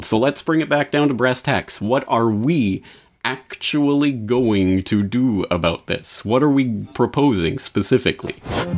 So let's bring it back down to brass tacks. What are we actually going to do about this? What are we proposing specifically?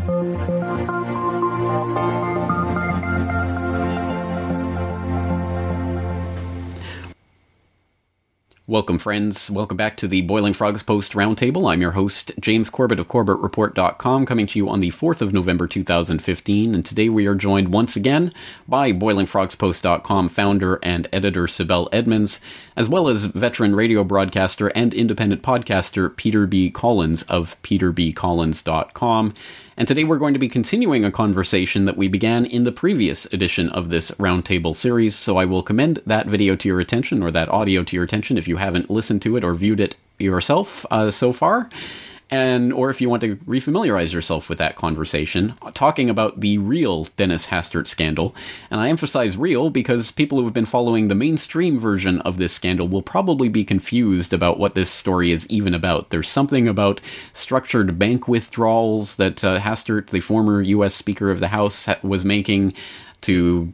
Welcome, friends. Welcome back to the Boiling Frogs Post Roundtable. I'm your host, James Corbett of CorbettReport.com, coming to you on the 4th of November 2015, and today we are joined once again by BoilingFrogsPost.com founder and editor Sibel Edmonds, as well as veteran radio broadcaster and independent podcaster Peter B. Collins of PeterBCollins.com. And today we're going to be continuing a conversation that we began in the previous edition of this Roundtable series, so I will commend that video to your attention, or that audio to your attention, if you haven't listened to it or viewed it yourself so far. Or if you want to refamiliarize yourself with that conversation, talking about the real Dennis Hastert scandal. And I emphasize real because people who have been following the mainstream version of this scandal will probably be confused about what this story is even about. There's something about structured bank withdrawals that Hastert, the former U.S. Speaker of the House, was making to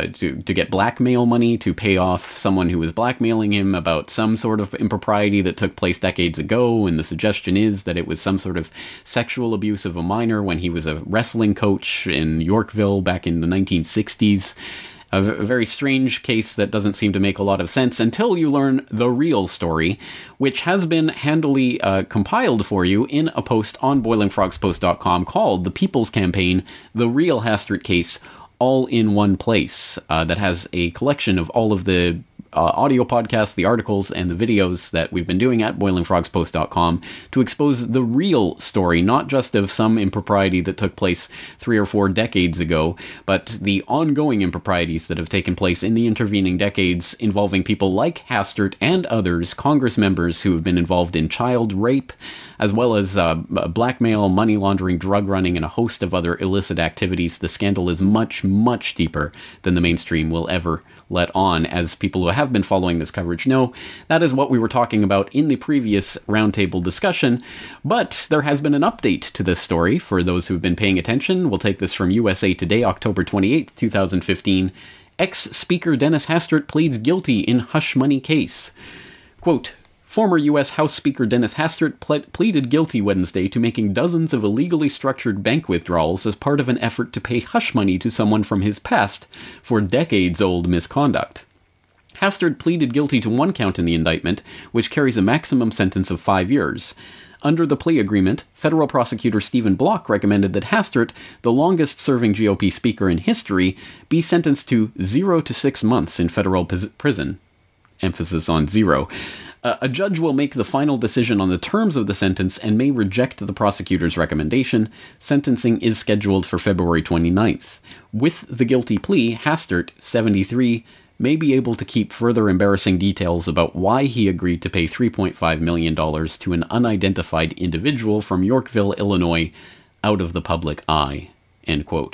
get blackmail money to pay off someone who was blackmailing him about some sort of impropriety that took place decades ago, and the suggestion is that it was some sort of sexual abuse of a minor when he was a wrestling coach in Yorkville back in the 1960s. A very strange case that doesn't seem to make a lot of sense until you learn the real story, which has been handily compiled for you in a post on BoilingFrogsPost.com called The People's Campaign, The Real Hastert Case, all in one place, that has a collection of all of the audio podcasts, the articles, and the videos that we've been doing at BoilingFrogsPost.com to expose the real story, not just of some impropriety that took place 3 or 4 decades ago, but the ongoing improprieties that have taken place in the intervening decades involving people like Hastert and others, Congress members who have been involved in child rape, as well as blackmail, money laundering, drug running, and a host of other illicit activities. The scandal is much, much deeper than the mainstream will ever let on. As people who have been following this coverage know, that is what we were talking about in the previous roundtable discussion, but there has been an update to this story for those who've been paying attention. We'll take this from USA Today, October 28th, 2015. Ex-Speaker Dennis Hastert pleads guilty in hush money case. Quote, former U.S. House Speaker Dennis Hastert pleaded guilty Wednesday to making dozens of illegally structured bank withdrawals as part of an effort to pay hush money to someone from his past for decades-old misconduct. Hastert pleaded guilty to one count in the indictment, which carries a maximum sentence of 5 years. Under the plea agreement, federal prosecutor Stephen Block recommended that Hastert, the longest-serving GOP speaker in history, be sentenced to 0 to 6 months in federal prison. Emphasis on 0. A judge will make the final decision on the terms of the sentence and may reject the prosecutor's recommendation. Sentencing is scheduled for February 29th. With the guilty plea, Hastert, 73, may be able to keep further embarrassing details about why he agreed to pay $3.5 million to an unidentified individual from Yorkville, Illinois, out of the public eye. End quote.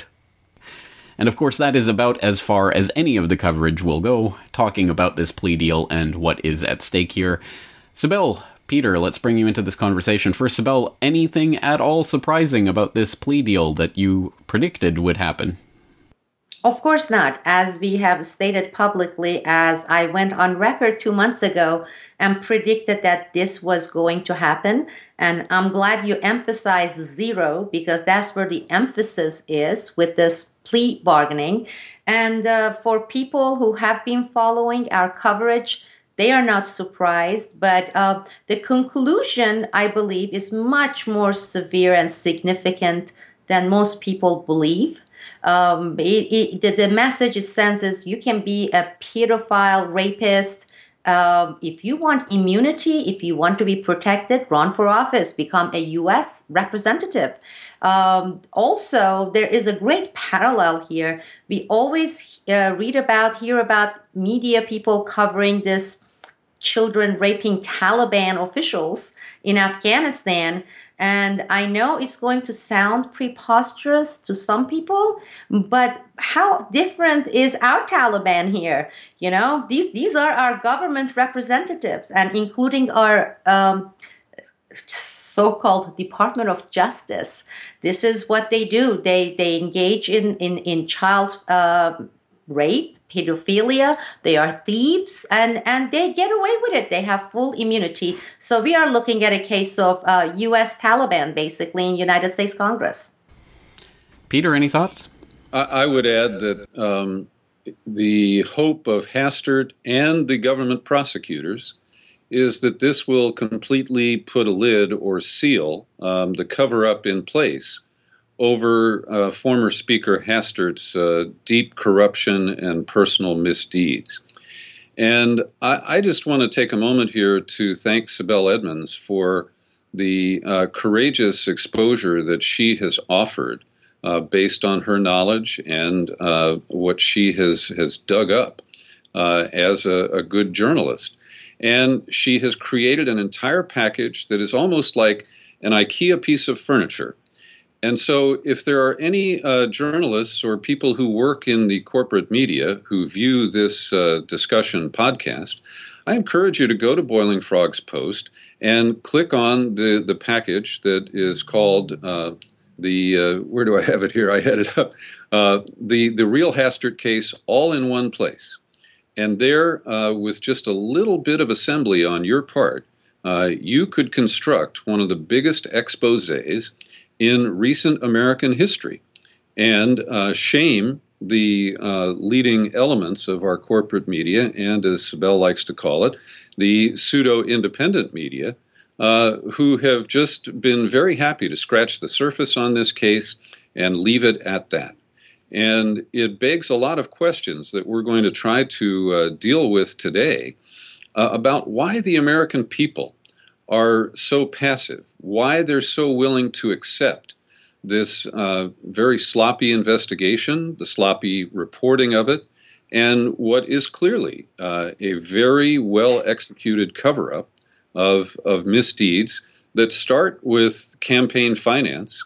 And of course, that is about as far as any of the coverage will go, talking about this plea deal and what is at stake here. Sibel, Peter, let's bring you into this conversation. First, Sibel, anything at all surprising about this plea deal that you predicted would happen? Of course not. As we have stated publicly, as I went on record 2 months ago and predicted that this was going to happen. And I'm glad you emphasized 0 because that's where the emphasis is with this plea bargaining. And for people who have been following our coverage, they are not surprised. But the conclusion, I believe, is much more severe and significant than most people believe. The message it sends is you can be a pedophile, rapist. If you want immunity, if you want to be protected, run for office, become a U.S. representative. Also, there is a great parallel here. We always hear about media people covering this children raping Taliban officials in Afghanistan. And I know it's going to sound preposterous to some people, but how different is our Taliban here? You know, these are our government representatives, and including our so-called Department of Justice. This is what they do. They engage in child rape. pedophilia, they are thieves, and they get away with it. They have full immunity. So we are looking at a case of U.S. Taliban, basically, in United States Congress. Peter, any thoughts? I would add that the hope of Hastert and the government prosecutors is that this will completely put a lid or seal the cover-up in place over former Speaker Hastert's deep corruption and personal misdeeds. And I just want to take a moment here to thank Sibel Edmonds for the courageous exposure that she has offered based on her knowledge and what she has dug up as a good journalist. And she has created an entire package that is almost like an IKEA piece of furniture. And so if there are any journalists or people who work in the corporate media who view this discussion podcast, I encourage you to go to Boiling Frogs Post and click on the package that is called where do I have it here? I had it up. The Real Hastert Case, all in one place. And there, with just a little bit of assembly on your part, you could construct one of the biggest exposés in recent American history and shame the leading elements of our corporate media and, as Sibel likes to call it, the pseudo-independent media, who have just been very happy to scratch the surface on this case and leave it at that. And it begs a lot of questions that we're going to try to deal with today about why the American people are so passive, why they're so willing to accept this very sloppy investigation, the sloppy reporting of it, and what is clearly a very well-executed cover-up of misdeeds that start with campaign finance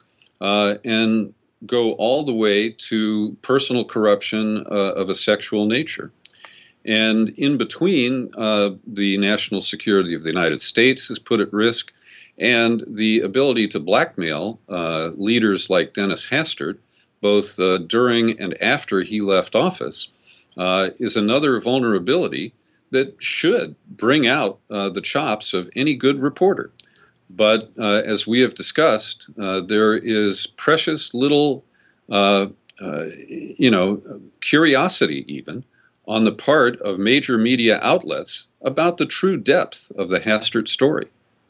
and go all the way to personal corruption of a sexual nature. And in between, the national security of the United States is put at risk, and the ability to blackmail leaders like Dennis Hastert, both during and after he left office, is another vulnerability that should bring out the chops of any good reporter. But as we have discussed, there is precious little, curiosity even on the part of major media outlets about the true depth of the Hastert story.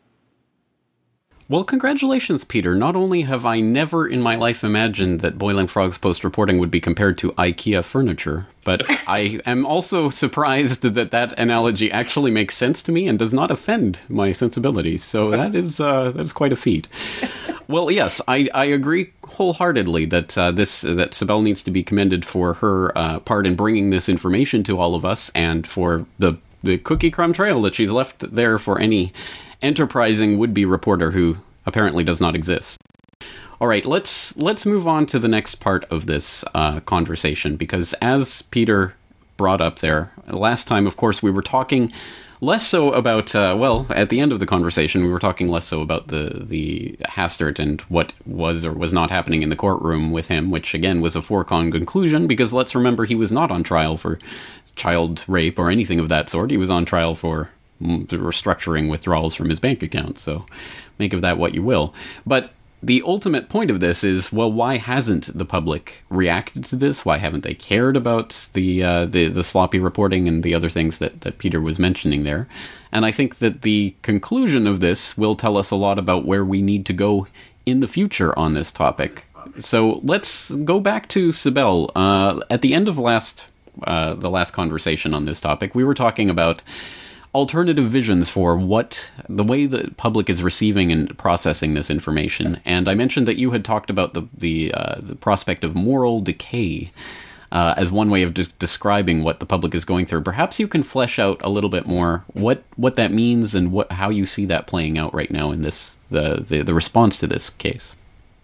Well, congratulations, Peter. Not only have I never in my life imagined that Boiling Frogs Post reporting would be compared to IKEA furniture, but I am also surprised that analogy actually makes sense to me and does not offend my sensibilities. So that is quite a feat. Well, yes, I agree wholeheartedly that Sibel needs to be commended for her part in bringing this information to all of us and for the cookie crumb trail that she's left there for any enterprising would-be reporter who apparently does not exist. All right, let's move on to the next part of this conversation, because as Peter brought up there, last time, of course, we were talking less so about, at the end of the conversation, we were talking less so about the Hastert and what was or was not happening in the courtroom with him, which, again, was a foregone conclusion, because let's remember he was not on trial for child rape or anything of that sort. He was on trial for restructuring withdrawals from his bank account, so make of that what you will. But the ultimate point of this is, well, why hasn't the public reacted to this? Why haven't they cared about the sloppy reporting and the other things that Peter was mentioning there? And I think that the conclusion of this will tell us a lot about where we need to go in the future on this topic. So let's go back to Sibel. At the end of the last conversation on this topic, we were talking about alternative visions for the way the public is receiving and processing this information. And I mentioned that you had talked about the prospect of moral decay as one way of describing what the public is going through. Perhaps you can flesh out a little bit more what that means and how you see that playing out right now in the response to this case.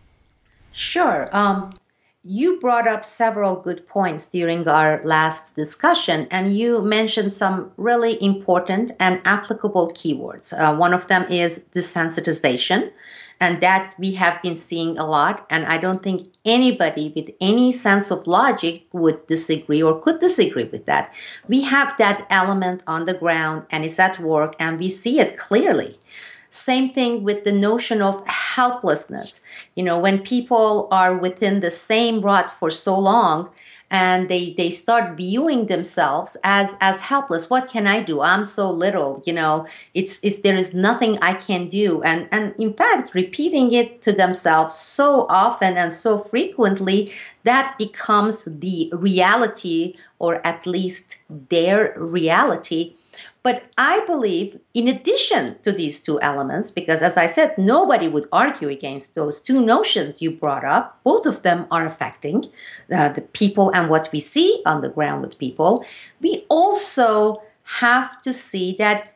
Sure. You brought up several good points during our last discussion, and you mentioned some really important and applicable keywords. One of them is desensitization, And that we have been seeing a lot. And I don't think anybody with any sense of logic would disagree or could disagree with that. We have that element on the ground and it's at work and we see it clearly. Same thing with the notion of helplessness. When people are within the same rut for so long, and they start viewing themselves as helpless. What can I do? I'm so little, it's there is nothing I can do. And in fact, repeating it to themselves so often and so frequently, that becomes the reality, or at least their reality. But I believe, in addition to these two elements, because as I said, nobody would argue against those two notions you brought up, both of them are affecting the people and what we see on the ground with people. We also have to see that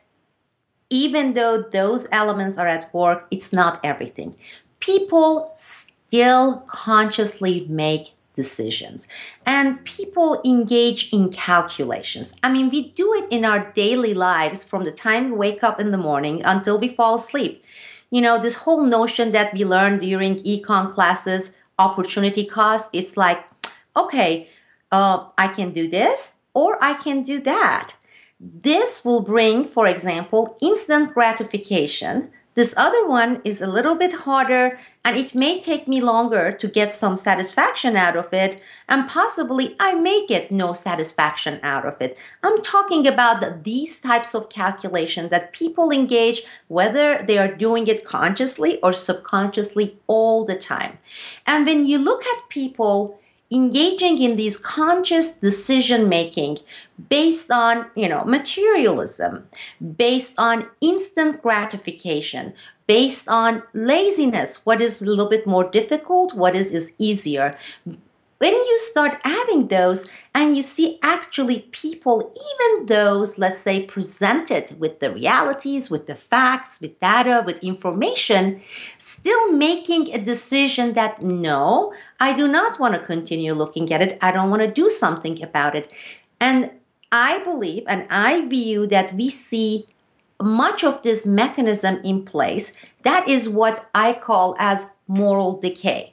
even though those elements are at work, it's not everything. People still consciously make decisions. And people engage in calculations. I mean, we do it in our daily lives from the time we wake up in the morning until we fall asleep. This whole notion that we learned during econ classes, opportunity cost, it's like, okay, I can do this or I can do that. This will bring, for example, instant gratification. This other one is a little bit harder, and it may take me longer to get some satisfaction out of it, and possibly I may get no satisfaction out of it. I'm talking about these types of calculations that people engage, whether they are doing it consciously or subconsciously all the time. And when you look at people engaging in these conscious decision making based on, materialism, based on instant gratification, based on laziness, what is a little bit more difficult, what is easier. When you start adding those and you see actually people, even those, let's say, presented with the realities, with the facts, with data, with information, still making a decision that, no, I do not want to continue looking at it. I don't want to do something about it. And I believe and I view that we see much of this mechanism in place. That is what I call as moral decay.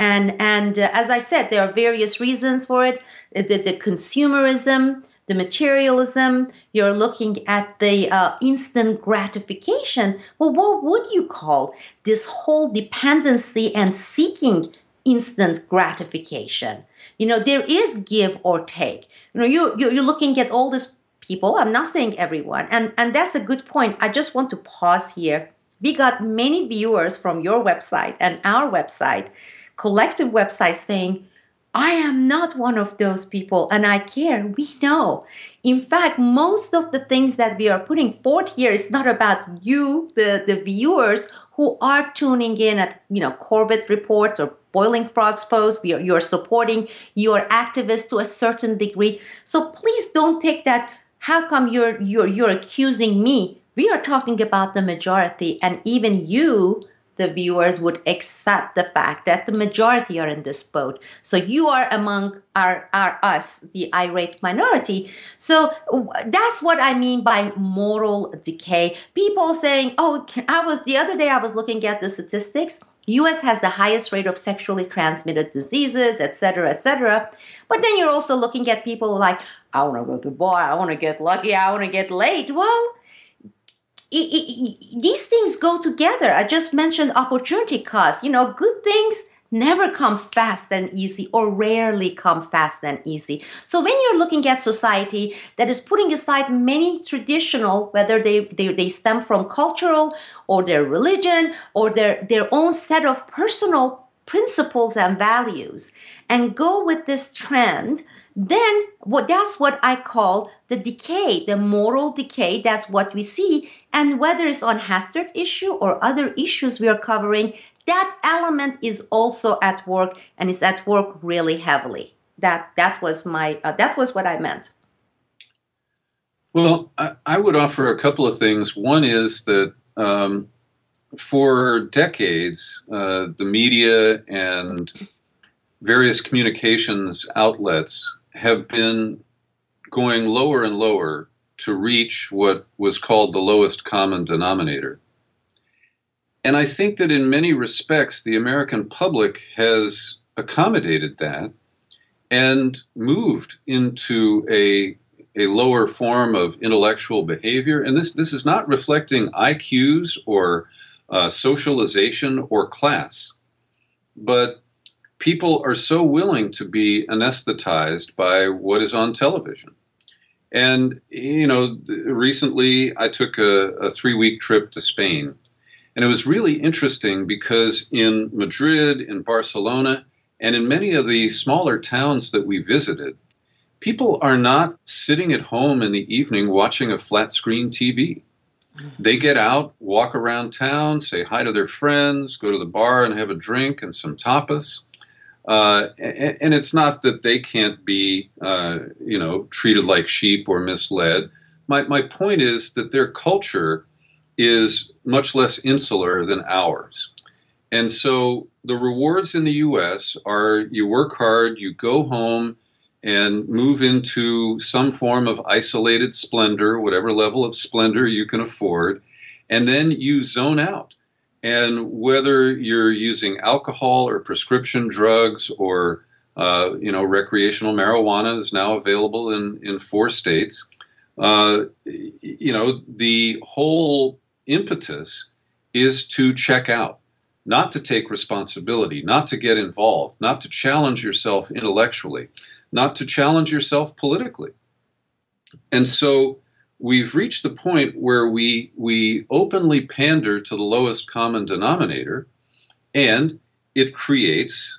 And as I said, there are various reasons for it. The consumerism, the materialism, you're looking at the instant gratification. Well, what would you call this whole dependency and seeking instant gratification? There is give or take. You're looking at all these people. I'm not saying everyone. And that's a good point. I just want to pause here. We got many viewers from your website and our website, collective websites, saying, I am not one of those people and I care. We know. In fact, most of the things that we are putting forth here is not about you, the viewers who are tuning in at, Corbett Reports or Boiling Frogs Post. You're supporting your activists to a certain degree. So please don't take that. How come you're accusing me? We are talking about the majority, and even you, the viewers, would accept the fact that the majority are in this boat. So you are among us, the irate minority. So that's what I mean by moral decay. People saying, the other day I was looking at the statistics. U.S. has the highest rate of sexually transmitted diseases, et cetera, But then you're also looking at people like, I want to go to the bar, I want to get lucky, I want to get laid. Well, these things go together. I just mentioned opportunity cost. Good things never come fast and easy, or rarely come fast and easy. So when you're looking at society that is putting aside many traditional, whether they stem from cultural or their religion or their own set of personal principles and values, and go with this trend, then that's what I call the decay, the moral decay. That's what we see. And whether it's on Hastert issue or other issues we are covering, that element is also at work, and is at work really heavily. That was what I meant. Well, I would offer a couple of things. One is that for decades, the media and various communications outlets have been going lower and lower to reach what was called the lowest common denominator. And I think that in many respects, the American public has accommodated that and moved into a lower form of intellectual behavior. And this is not reflecting IQs or socialization or class, but people are so willing to be anesthetized by what is on television. And, recently I took a 3-week trip to Spain. And it was really interesting because in Madrid, in Barcelona, and in many of the smaller towns that we visited, people are not sitting at home in the evening watching a flat screen TV. They get out, walk around town, say hi to their friends, go to the bar and have a drink and some tapas. And it's not that they can't be, treated like sheep or misled. My point is that their culture is much less insular than ours. And so the rewards in the U.S. are you work hard, you go home and move into some form of isolated splendor, whatever level of splendor you can afford, and then you zone out. And whether you're using alcohol or prescription drugs or, recreational marijuana is now available in 4 states, the whole impetus is to check out, not to take responsibility, not to get involved, not to challenge yourself intellectually, not to challenge yourself politically. And so we've reached the point where we openly pander to the lowest common denominator, and it creates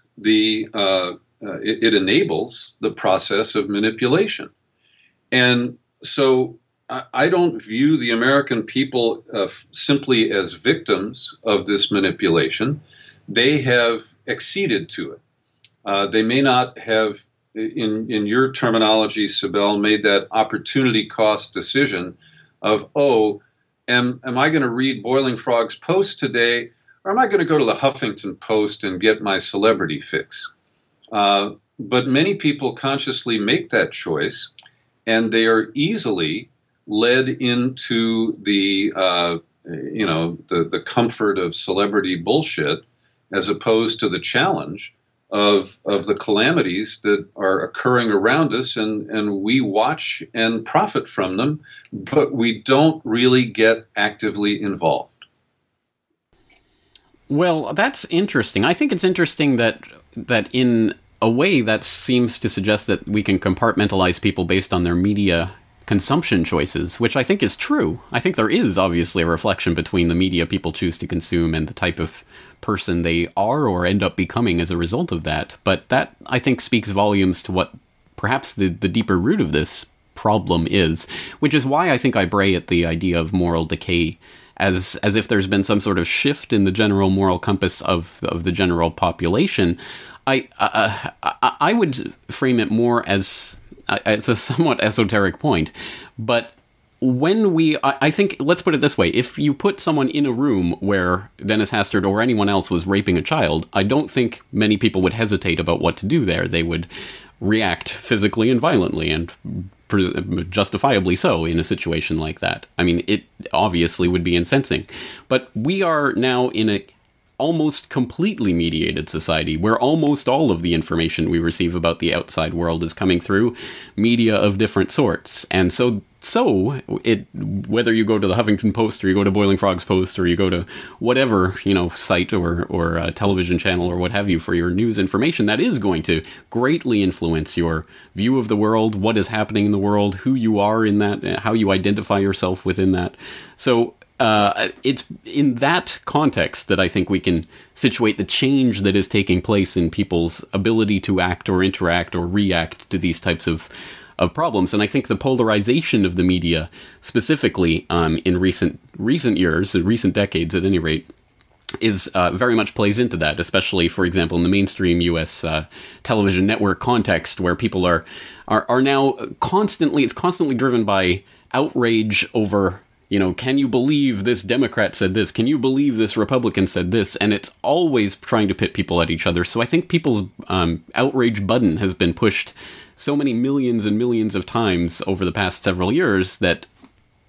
it enables the process of manipulation. And so I don't view the American people simply as victims of this manipulation. They have acceded to it. They may not have, in your terminology, Sibel, made that opportunity cost decision of, am I going to read Boiling Frog's post today, or am I going to go to the Huffington Post and get my celebrity fix? But many people consciously make that choice, and they are easily led into the comfort of celebrity bullshit, as opposed to the challenge of the calamities that are occurring around us, and we watch and profit from them, but we don't really get actively involved. Well, that's interesting. I think it's interesting that in a way that seems to suggest that we can compartmentalize people based on their media consumption choices, which I think is true. I think there is obviously a reflection between the media people choose to consume and the type of person they are or end up becoming as a result of that. But that, I think, speaks volumes to what perhaps the deeper root of this problem is, which is why I think I bray at the idea of moral decay, as if there's been some sort of shift in the general moral compass of the general population. I would frame it more as it's a somewhat esoteric point, but when I think, let's put it this way, if you put someone in a room where Dennis Hastert or anyone else was raping a child, I don't think many people would hesitate about what to do there. They would react physically and violently, and justifiably so, in a situation like that. I mean, it obviously would be incensing. But we are now in a almost completely mediated society where almost all of the information we receive about the outside world is coming through media of different sorts. And so whether you go to the Huffington Post or you go to Boiling Frog's Post or you go to whatever, site or television channel or what have you for your news information, that is going to greatly influence your view of the world, what is happening in the world, who you are in that, how you identify yourself within that. So it's in that context that I think we can situate the change that is taking place in people's ability to act or interact or react to these types of problems. And I think the polarization of the media, specifically in recent years, recent decades at any rate, is very much plays into that, especially, for example, in the mainstream U.S. Television network context, where people are now constantly driven by outrage over, can you believe this Democrat said this? Can you believe this Republican said this? And it's always trying to pit people at each other. So I think people's outrage button has been pushed so many millions and millions of times over the past several years that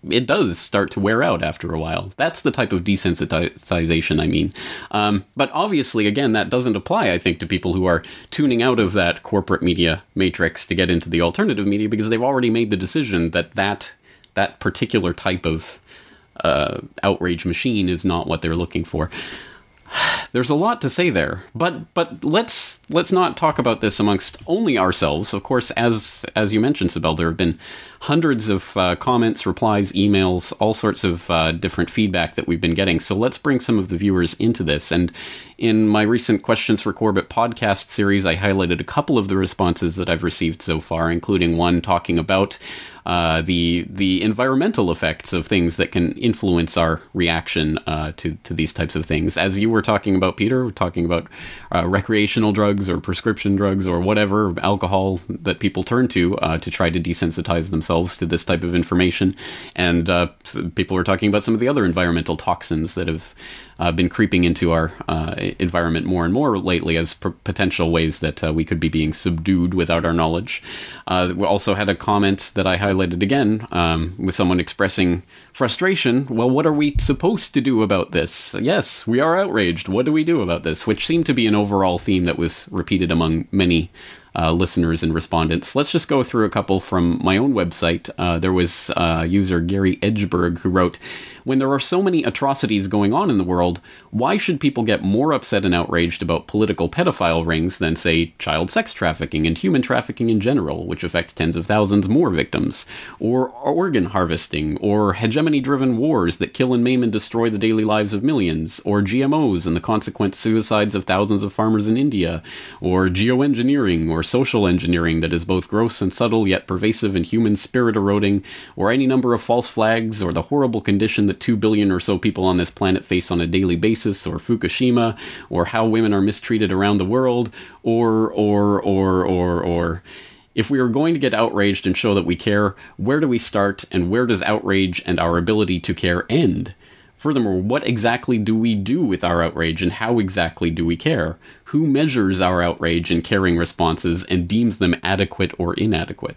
it does start to wear out after a while. That's the type of desensitization I mean. But obviously, again, that doesn't apply, I think, to people who are tuning out of that corporate media matrix to get into the alternative media, because they've already made the decision that particular type of outrage machine is not what they're looking for. There's a lot to say there, but let's not talk about this amongst only ourselves. Of course, as you mentioned, Sibel, there have been hundreds of comments, replies, emails, all sorts of different feedback that we've been getting. So let's bring some of the viewers into this. And in my recent Questions for Corbett podcast series, I highlighted a couple of the responses that I've received so far, including one talking about the environmental effects of things that can influence our reaction to these types of things. As you were talking about, Peter, talking about recreational drugs or prescription drugs or whatever, alcohol that people turn to try to desensitize themselves to this type of information. And people were talking about some of the other environmental toxins that have been creeping into our environment more and more lately as potential ways that we could be being subdued without our knowledge. We also had a comment that I highlighted again with someone expressing frustration. Well, what are we supposed to do about this? Yes, we are outraged. What do we do about this? Which seemed to be an overall theme that was repeated among many listeners and respondents. Let's just go through a couple from my own website. There was user Gary Edgeberg who wrote, "When there are so many atrocities going on in the world, why should people get more upset and outraged about political pedophile rings than, say, child sex trafficking and human trafficking in general, which affects tens of thousands more victims, or organ harvesting, or hegemony-driven wars that kill and maim and destroy the daily lives of millions, or GMOs and the consequent suicides of thousands of farmers in India, or geoengineering, or social engineering that is both gross and subtle yet pervasive and human spirit eroding, or any number of false flags, or the horrible condition that 2 billion or so people on this planet face on a daily basis, or Fukushima, or how women are mistreated around the world, or. If we are going to get outraged and show that we care, where do we start, and where does outrage and our ability to care end? Furthermore, what exactly do we do with our outrage, and how exactly do we care? Who measures our outrage and caring responses and deems them adequate or inadequate?"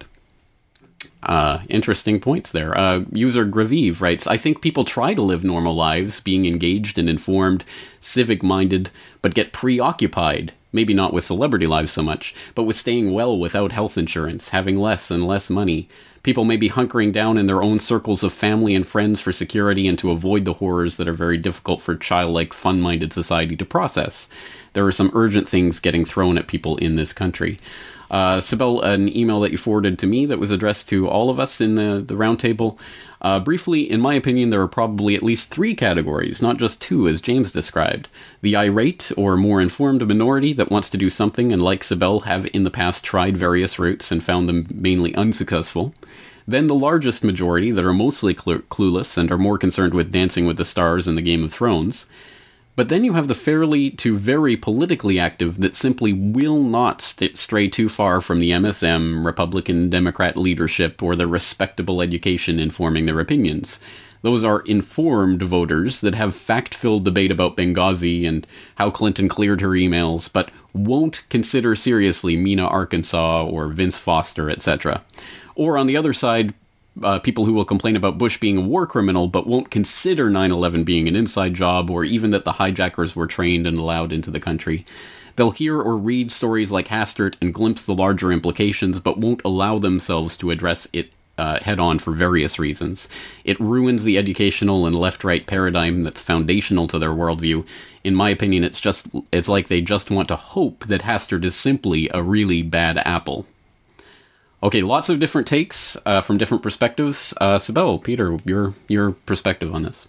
Interesting points there. User Graviv writes, "I think people try to live normal lives, being engaged and informed, civic-minded, but get preoccupied, maybe not with celebrity lives so much, but with staying well without health insurance, having less and less money. People may be hunkering down in their own circles of family and friends for security and to avoid the horrors that are very difficult for childlike, fun-minded society to process. There are some urgent things getting thrown at people in this country." Sibel, an email that you forwarded to me that was addressed to all of us in the roundtable. Briefly, in my opinion, there are probably at least 3 categories, not just 2, as James described. The irate, or more informed minority that wants to do something and, like Sibel, have in the past tried various routes and found them mainly unsuccessful. Then the largest majority that are mostly clueless and are more concerned with Dancing with the Stars and the Game of Thrones. But then you have the fairly to very politically active that simply will not stray too far from the MSM, Republican, Democrat leadership, or the respectable education informing their opinions. Those are informed voters that have fact-filled debate about Benghazi and how Clinton cleared her emails, but won't consider seriously Mena, Arkansas, or Vince Foster, etc. Or on the other side, people who will complain about Bush being a war criminal but won't consider 9/11 being an inside job, or even that the hijackers were trained and allowed into the country. They'll hear or read stories like Hastert and glimpse the larger implications, but won't allow themselves to address it head-on for various reasons. It ruins the educational and left-right paradigm that's foundational to their worldview. In my opinion, it's like they just want to hope that Hastert is simply a really bad apple. Okay, lots of different takes from different perspectives. Sibel, Peter, your perspective on this.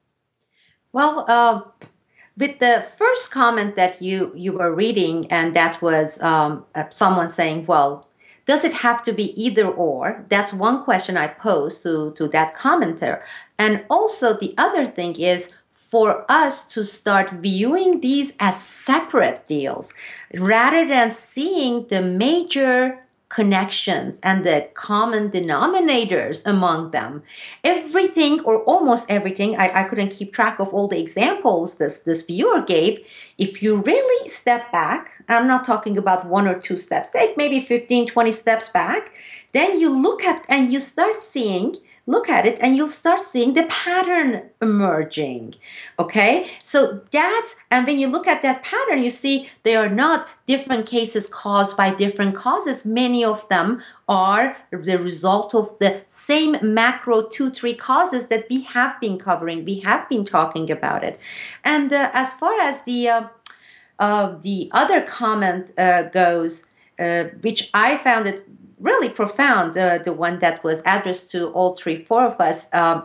Well, with the first comment that you were reading, and that was someone saying, well, does it have to be either or? That's one question I posed to that commenter. And also the other thing is for us to start viewing these as separate deals rather than seeing the major connections and the common denominators among them. Everything, or almost everything, I couldn't keep track of all the examples this viewer gave. If you really step back, I'm not talking about 1 or 2 steps, take maybe 15, 20 steps back, then you look at and you start seeing look at it and you'll start seeing the pattern emerging. Okay, so that's, and when you look at that pattern, you see they are not different cases caused by different causes. Many of them are the result of the same macro 2-3 causes that we have been covering, we have been talking about it. And as far as the other comment goes, which I found it really profound, the one that was addressed to all 3-4 of us,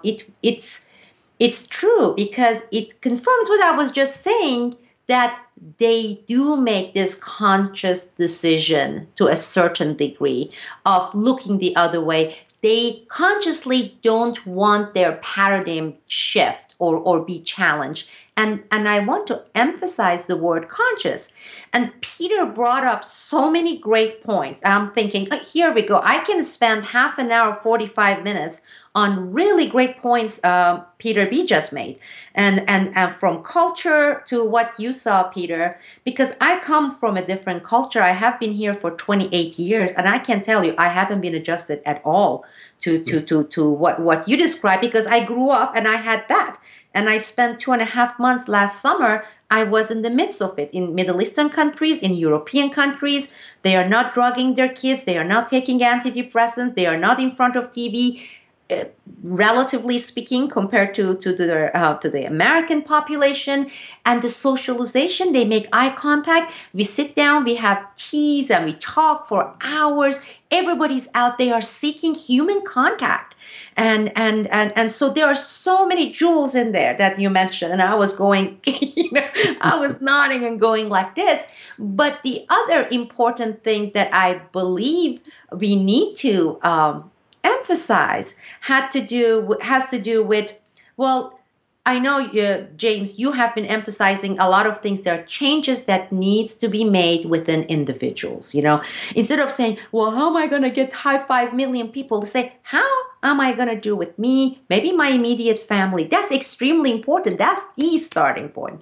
it's true because it confirms what I was just saying, that they do make this conscious decision to a certain degree of looking the other way. They consciously don't want their paradigm shift or be challenged. And I want to emphasize the word conscious. And Peter brought up so many great points. I'm thinking, here we go. I can spend half an hour, 45 minutes on really great points Peter B just made. And from culture to what you saw, Peter, because I come from a different culture. I have been here for 28 years, and I can tell you, I haven't been adjusted at all to what you described, because I grew up and I had that. And I spent 2.5 months last summer. I was in the midst of it in Middle Eastern countries, in European countries. They are not drugging their kids. They are not taking antidepressants. They are not in front of TV. Relatively speaking, compared to the American population, and the socialization, they make eye contact. We sit down, we have teas, and we talk for hours. Everybody's out there seeking human contact, and so there are so many jewels in there that you mentioned. And I was going, I was nodding and going like this. But the other important thing that I believe we need to emphasize has to do with, well, I know, James, you have been emphasizing a lot of things. There are changes that needs to be made within individuals. Instead of saying, well, how am I going to get 5 million people to say, how am I going to do with me, maybe my immediate family? That's extremely important. That's the starting point.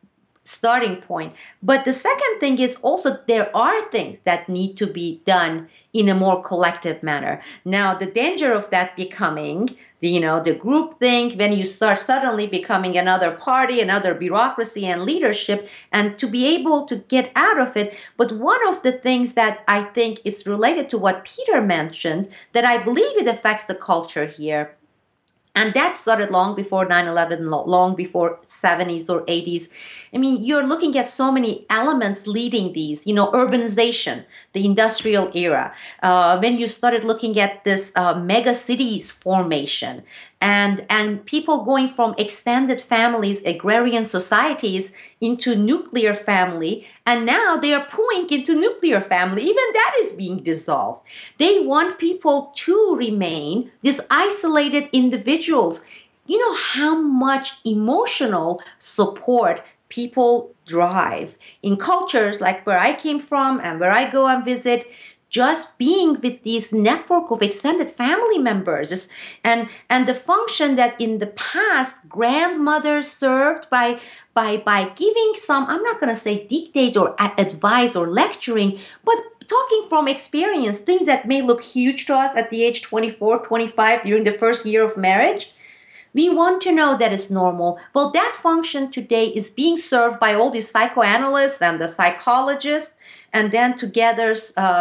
But the second thing is also there are things that need to be done in a more collective manner. Now, the danger of that becoming, the group thing, when you start suddenly becoming another party, another bureaucracy and leadership, and to be able to get out of it. But one of the things that I think is related to what Peter mentioned, that I believe it affects the culture here, and that started long before 9/11, long before 70s or 80s. I mean, you're looking at so many elements leading these, urbanization, the industrial era. When you started looking at this mega cities formation, and people going from extended families, agrarian societies, into nuclear family, and now they are pouring into nuclear family. Even that is being dissolved. They want people to remain these isolated individuals. You know how much emotional support people drive in cultures like where I came from and where I go and visit. Just being with this network of extended family members, and the function that in the past grandmothers served by giving some, I'm not going to say dictate or advise or lecturing, but talking from experience, things that may look huge to us at the age 24, 25 during the first year of marriage. We want to know that it's normal. Well, that function today is being served by all these psychoanalysts and the psychologists, and then together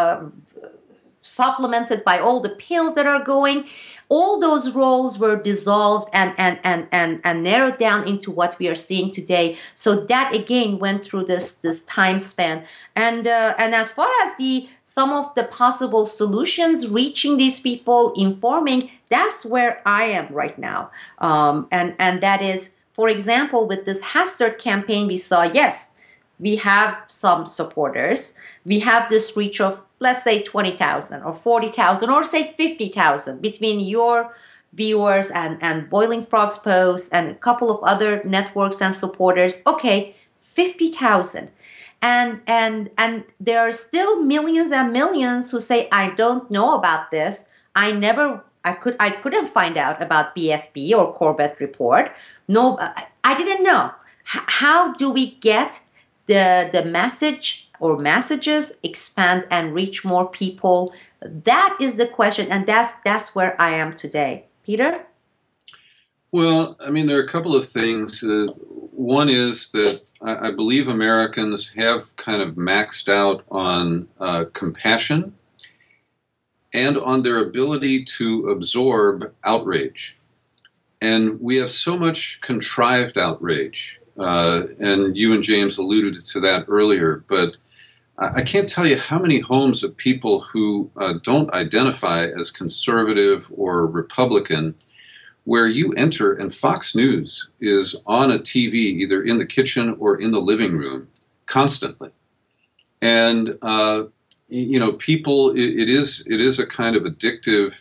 supplemented by all the pills that are going. All those roles were dissolved and narrowed down into what we are seeing today. So that again went through this time span. And as far as some of the possible solutions, reaching these people, informing, that's where I am right now. And that is, for example, with this Hastert campaign, we saw, yes, we have some supporters. We have this reach of, let's say, 20,000 or 40,000 or say 50,000 between your viewers and Boiling Frogs Post and a couple of other networks and supporters. Okay, 50,000. And there are still millions and millions who say, I don't know about this. I couldn't find out about BFB or Corbett Report. No, I didn't know. How do we get the message or messages expand and reach more people? That is the question, and that's where I am today. Peter? Well, I mean, there are a couple of things. One is that I believe Americans have kind of maxed out on compassion and on their ability to absorb outrage. And we have so much contrived outrage. And you and James alluded to that earlier, but I can't tell you how many homes of people who don't identify as conservative or Republican, where you enter and Fox News is on a TV, either in the kitchen or in the living room, constantly. And, people, it is a kind of addictive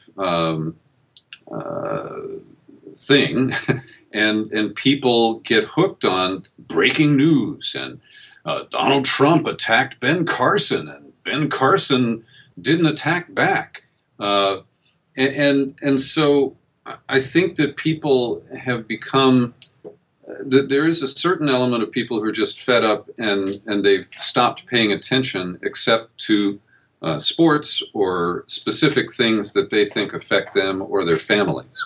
thing. And people get hooked on breaking news, and Donald Trump attacked Ben Carson, and Ben Carson didn't attack back. And so I think that people have become, that there is a certain element of people who are just fed up and they've stopped paying attention except to sports or specific things that they think affect them or their families.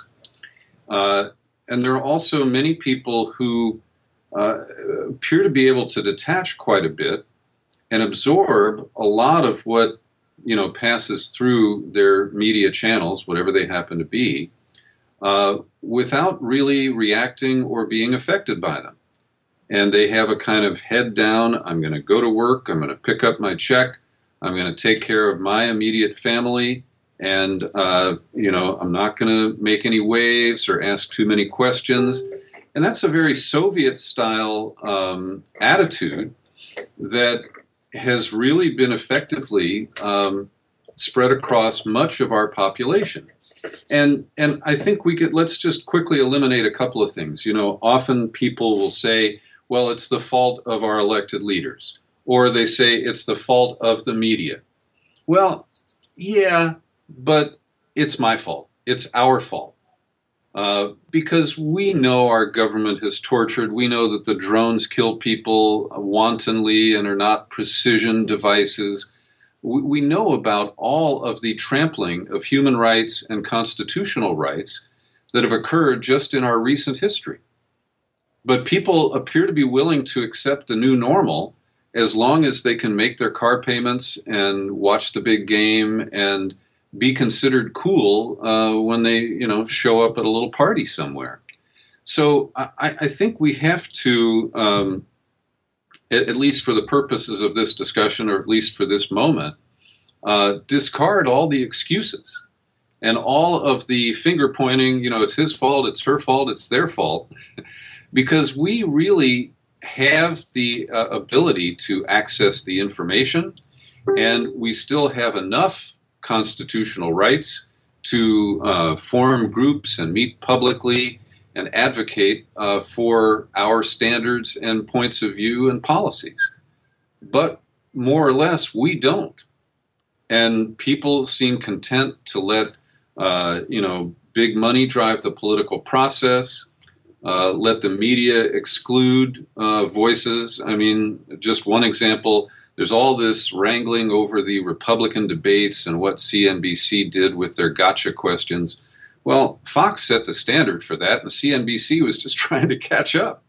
And there are also many people who appear to be able to detach quite a bit and absorb a lot of what, passes through their media channels, whatever they happen to be, without really reacting or being affected by them. And they have a kind of head down, I'm going to go to work, I'm going to pick up my check, I'm going to take care of my immediate family, and, I'm not going to make any waves or ask too many questions. And that's a very Soviet-style attitude that has really been effectively spread across much of our population. And I think let's just quickly eliminate a couple of things. Often people will say, well, it's the fault of our elected leaders, or they say it's the fault of the media. Well, yeah, but it's my fault. It's our fault. Because we know our government has tortured. We know that the drones kill people wantonly and are not precision devices. We know about all of the trampling of human rights and constitutional rights that have occurred just in our recent history. But people appear to be willing to accept the new normal as long as they can make their car payments and watch the big game and be considered cool when they, show up at a little party somewhere. So I think we have to, at least for the purposes of this discussion, or at least for this moment, discard all the excuses and all of the finger pointing, it's his fault, it's her fault, it's their fault, because we really have the ability to access the information, and we still have enough constitutional rights to form groups and meet publicly and advocate for our standards and points of view and policies. But more or less, we don't. And people seem content to let, big money drive the political process, let the media exclude voices. I mean, just one example, there's all this wrangling over the Republican debates and what CNBC did with their gotcha questions. Well, Fox set the standard for that, and CNBC was just trying to catch up.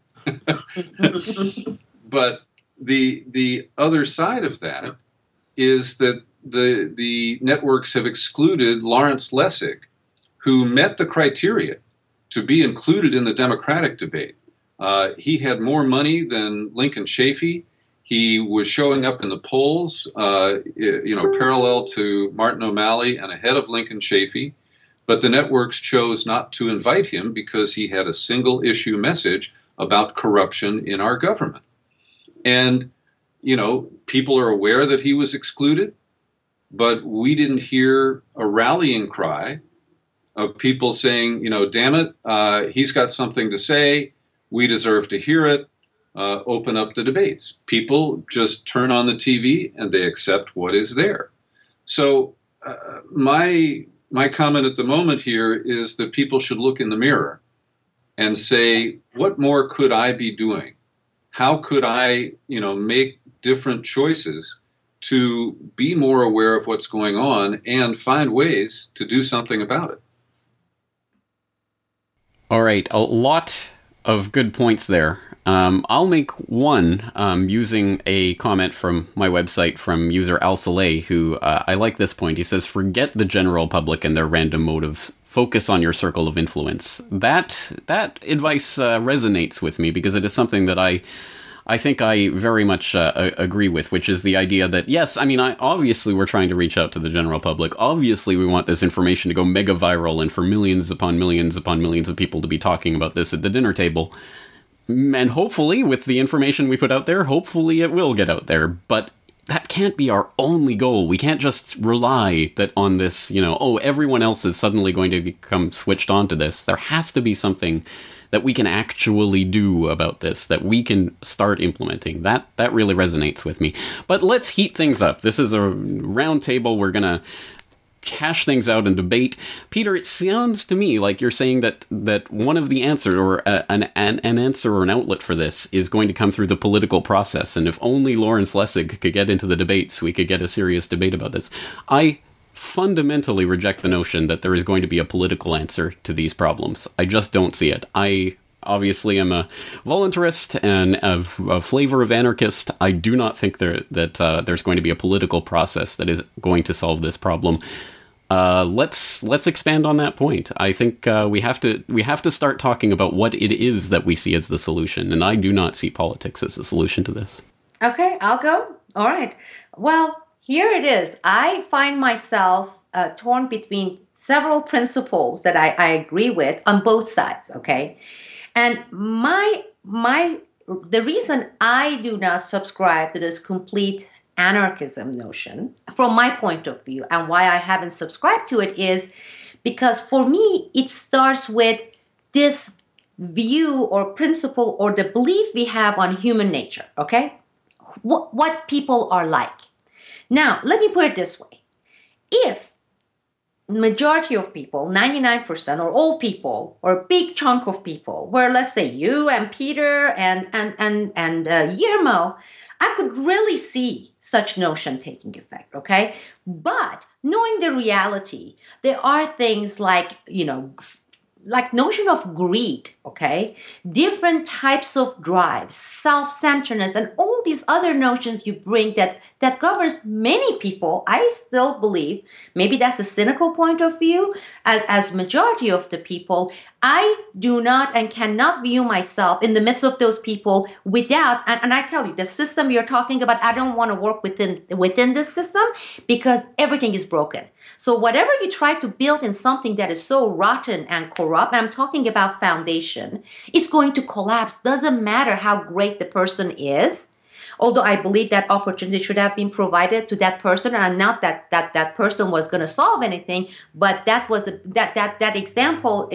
But the other side of that is that the networks have excluded Lawrence Lessig, who met the criteria to be included in the Democratic debate. He had more money than Lincoln Chafee. He was showing up in the polls, parallel to Martin O'Malley and ahead of Lincoln Chafee. But the networks chose not to invite him because he had a single issue message about corruption in our government. And, people are aware that he was excluded, but we didn't hear a rallying cry of people saying, damn it, he's got something to say, we deserve to hear it, open up the debates. People just turn on the TV and they accept what is there. So my comment at the moment here is that people should look in the mirror and say, what more could I be doing? How could I, make different choices to be more aware of what's going on and find ways to do something about it? All right, a lot of good points there. I'll make one using a comment from my website from user Al Saleh, who I like this point. He says, forget the general public and their random motives. Focus on your circle of influence. That advice resonates with me because it is something that I think I very much agree with, which is the idea that, yes, I mean, obviously we're trying to reach out to the general public. Obviously we want this information to go mega viral and for millions upon millions upon millions of people to be talking about this at the dinner table. And hopefully, with the information we put out there, hopefully it will get out there. But that can't be our only goal. We can't just rely on this, everyone else is suddenly going to become switched on to this. There has to be something that we can actually do about this, that we can start implementing. That really resonates with me. But let's heat things up. This is a round table. We're going to hash things out and debate. Peter, it sounds to me like you're saying that one of the answers, or an answer or an outlet for this, is going to come through the political process. And if only Lawrence Lessig could get into the debates, we could get a serious debate about this. I fundamentally reject the notion that there is going to be a political answer to these problems. I just don't see it. I obviously am a voluntarist and a flavor of anarchist. I do not think that there's going to be a political process that is going to solve this problem. Let's expand on that point. I think we have to start talking about what it is that we see as the solution, and I do not see politics as the solution to this. Okay, I'll go. All right. Well, here it is. I find myself torn between several principles that I agree with on both sides. Okay, and the reason I do not subscribe to this complete anarchism notion, from my point of view, and why I haven't subscribed to it is because for me, it starts with this view or principle or the belief we have on human nature, okay? What people are like. Now, let me put it this way. If majority of people, 99%, or all people, or a big chunk of people, where let's say you and Peter and Guillermo, I could really see such notion taking effect, okay? But knowing the reality, there are things like, like notion of greed, okay? Different types of drives, self-centeredness, and all these other notions you bring that governs many people. I still believe, maybe that's a cynical point of view, as majority of the people, I do not and cannot view myself in the midst of those people without, and I tell you, the system you're talking about, I don't want to work within this system because everything is broken. So whatever you try to build in something that is so rotten and corrupt, and I'm talking about foundation, it's going to collapse. Doesn't matter how great the person is. Although I believe that opportunity should have been provided to that person, and not that person was going to solve anything, but that was that example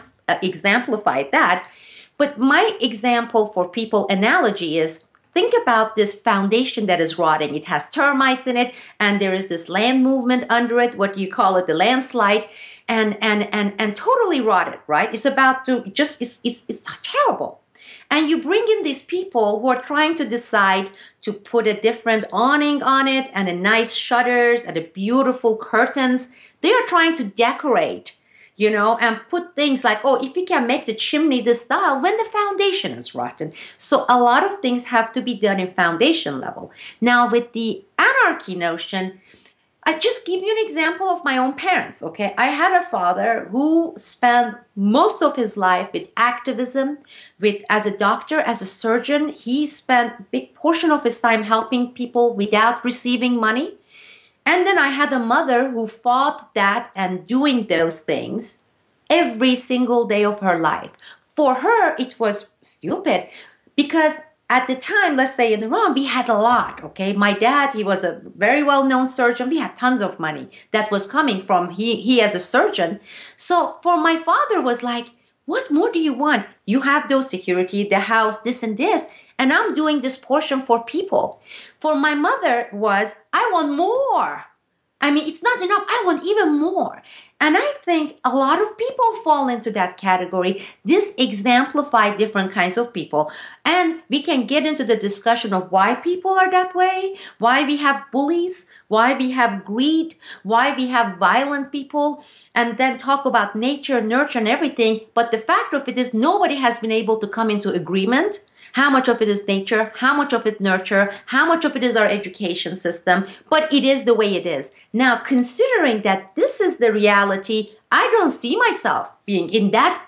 exemplified that. But my example for people analogy is, think about this foundation that is rotting. It has termites in it, and there is this land movement under it, what you call it, the landslide, and totally rotted, right? It's about to it's terrible. And you bring in these people who are trying to decide to put a different awning on it and a nice shutters and a beautiful curtains. They are trying to decorate, and put things like, oh, if we can make the chimney this style when the foundation is rotten. So a lot of things have to be done in foundation level. Now with the anarchy notion, I just give you an example of my own parents, okay? I had a father who spent most of his life with activism, as a doctor, as a surgeon. He spent a big portion of his time helping people without receiving money. And then I had a mother who fought that and doing those things every single day of her life. For her, it was stupid because at the time, let's say in Iran, we had a lot, okay? My dad, he was a very well-known surgeon. We had tons of money that was coming from he as a surgeon. So for my father was like, what more do you want? You have those security, the house, this and this, and I'm doing this portion for people. For my mother was, I want more. I mean, it's not enough. I want even more. And I think a lot of people fall into that category. This exemplifies different kinds of people. And we can get into the discussion of why people are that way, why we have bullies, why we have greed, why we have violent people, and then talk about nature, nurture, and everything. But the fact of it is, nobody has been able to come into agreement. How much of it is nature? How much of it nurture? How much of it is our education system? But it is the way it is. Now, considering that this is the reality, I don't see myself being in that.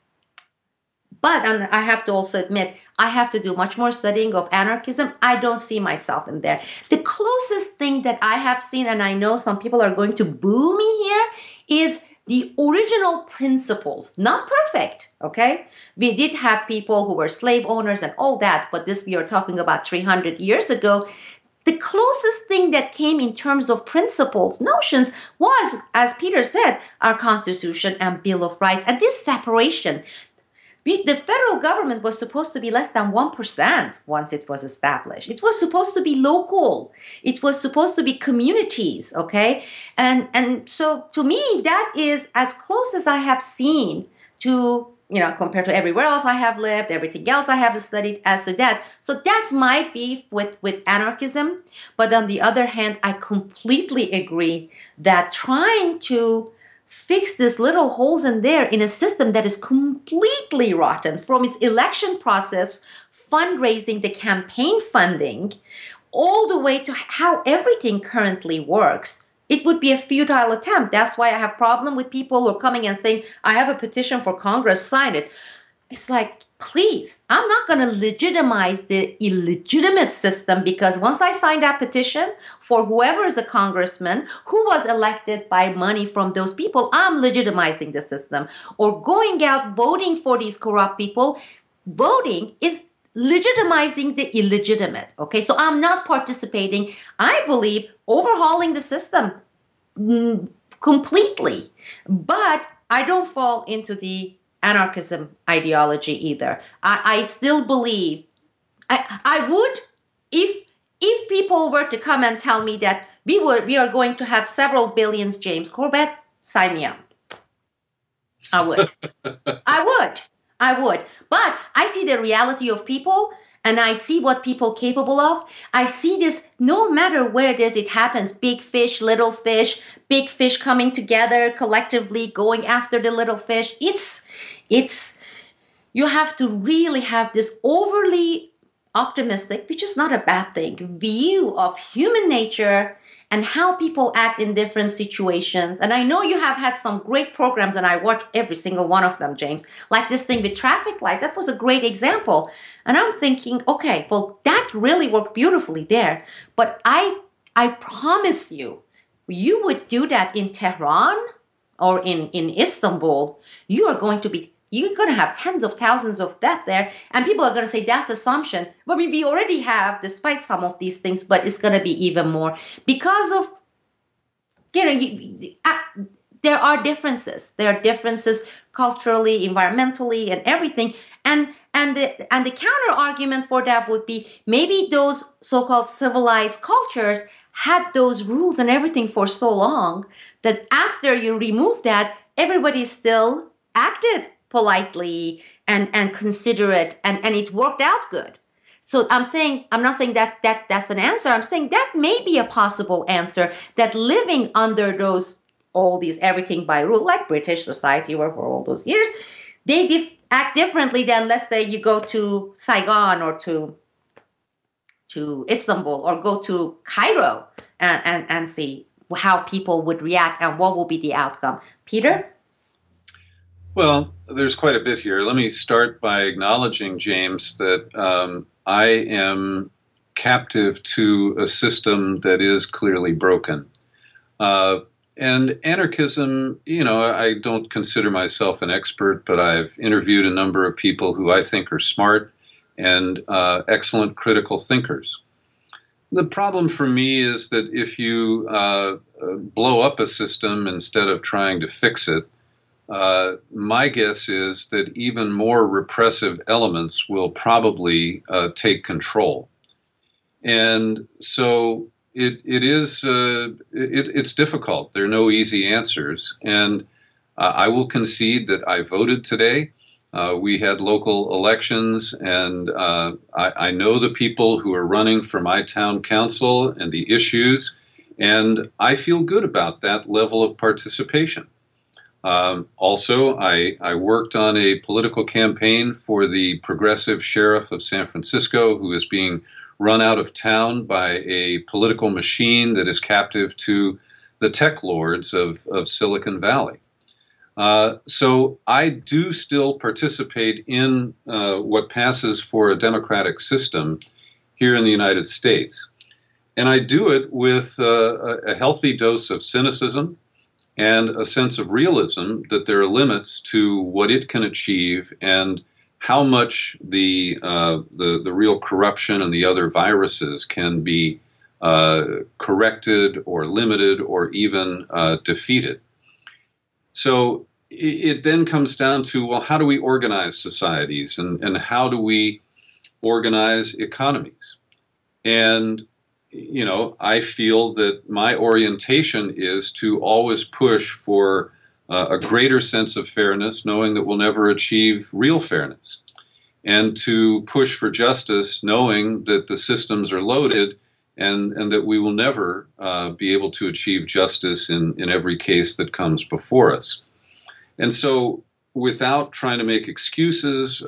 But and I have to also admit, I have to do much more studying of anarchism. I don't see myself in there. The closest thing that I have seen, and I know some people are going to boo me here, is the original principles. Not perfect, okay? We did have people who were slave owners and all that, but this we are talking about 300 years ago. The closest thing that came in terms of principles, notions, was, as Peter said, our Constitution and Bill of Rights. And this separation, the federal government was supposed to be less than 1% once it was established. It was supposed to be local. It was supposed to be communities, okay? And so to me, that is as close as I have seen to, compared to everywhere else I have lived, everything else I have studied as to that. So that's my beef with anarchism. But on the other hand, I completely agree that trying to fix these little holes in there in a system that is completely rotten, from its election process, fundraising, the campaign funding, all the way to how everything currently works, it would be a futile attempt. That's why I have problem with people who are coming and saying, I have a petition for Congress, sign it. It's like, please, I'm not going to legitimize the illegitimate system, because once I sign that petition for whoever is a congressman who was elected by money from those people, I'm legitimizing the system. Or going out voting for these corrupt people, voting is legitimizing the illegitimate. Okay, so I'm not participating. I believe overhauling the system completely, but I don't fall into the anarchism ideology either. I still believe I would, if people were to come and tell me that we are going to have several billions, James Corbett, sign me up. I would. I would. But I see the reality of people, and I see what people are capable of. I see this no matter where it is, it happens. Big fish, little fish, big fish coming together collectively, going after the little fish. It's you have to really have this overly optimistic, which is not a bad thing, view of human nature and how people act in different situations. And I know you have had some great programs, and I watch every single one of them, James. Like this thing with traffic light, that was a great example. And I'm thinking, okay, well, that really worked beautifully there. But I promise you, you would do that in Tehran or in Istanbul, you're going to have tens of thousands of deaths there, and people are going to say that's assumption. But we already have, despite some of these things, but it's going to be even more because of, there are differences. There are differences culturally, environmentally, and everything. And the counter argument for that would be maybe those so-called civilized cultures had those rules and everything for so long that after you remove that, everybody still acted politely and considerate, and it worked out good. So I'm not saying that that's an answer. I'm saying that may be a possible answer, that living under all these everything by rule, like British society were for all those years, they act differently than, let's say, you go to Saigon or to Istanbul or go to Cairo and see how people would react and what will be the outcome. Peter? Well, there's quite a bit here. Let me start by acknowledging, James, that I am captive to a system that is clearly broken. And anarchism, I don't consider myself an expert, but I've interviewed a number of people who I think are smart and excellent critical thinkers. The problem for me is that if you blow up a system instead of trying to fix it, my guess is that even more repressive elements will probably take control. And so it's difficult. There are no easy answers, and I will concede that I voted today. We had local elections, and I know the people who are running for my town council and the issues, and I feel good about that level of participation. Also, I worked on a political campaign for the progressive sheriff of San Francisco, who is being run out of town by a political machine that is captive to the tech lords of Silicon Valley. So I do still participate in what passes for a democratic system here in the United States. And I do it with a healthy dose of cynicism and a sense of realism that there are limits to what it can achieve and how much the real corruption and the other viruses can be corrected or limited or even defeated. So it then comes down to, well, how do we organize societies and how do we organize economies? And, you know, I feel that my orientation is to always push for a greater sense of fairness, knowing that we'll never achieve real fairness, and to push for justice, knowing that the systems are loaded and that we will never be able to achieve justice in every case that comes before us. And so, without trying to make excuses,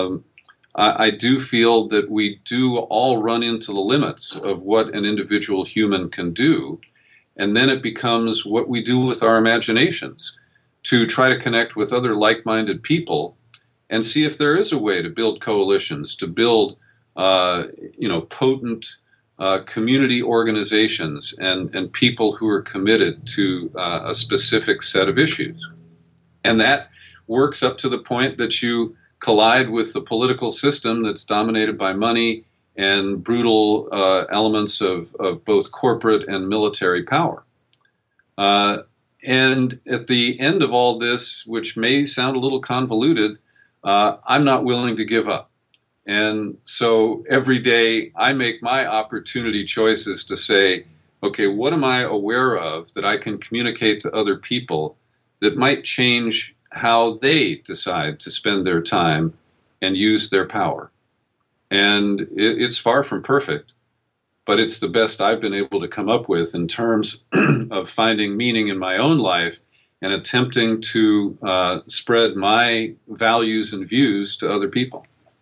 I do feel that we do all run into the limits of what an individual human can do, and then it becomes what we do with our imaginations, to try to connect with other like-minded people and see if there is a way to build coalitions, to build potent community organizations and people who are committed to a specific set of issues. And that works up to the point that you collide with the political system that's dominated by money and brutal elements of both corporate and military power. And at the end of all this, which may sound a little convoluted, I'm not willing to give up. And so every day I make my opportunity choices to say, okay, what am I aware of that I can communicate to other people that might change how they decide to spend their time and use their power? And it's far from perfect, but it's the best I've been able to come up with in terms of finding meaning in my own life and attempting to spread my values and views to other people.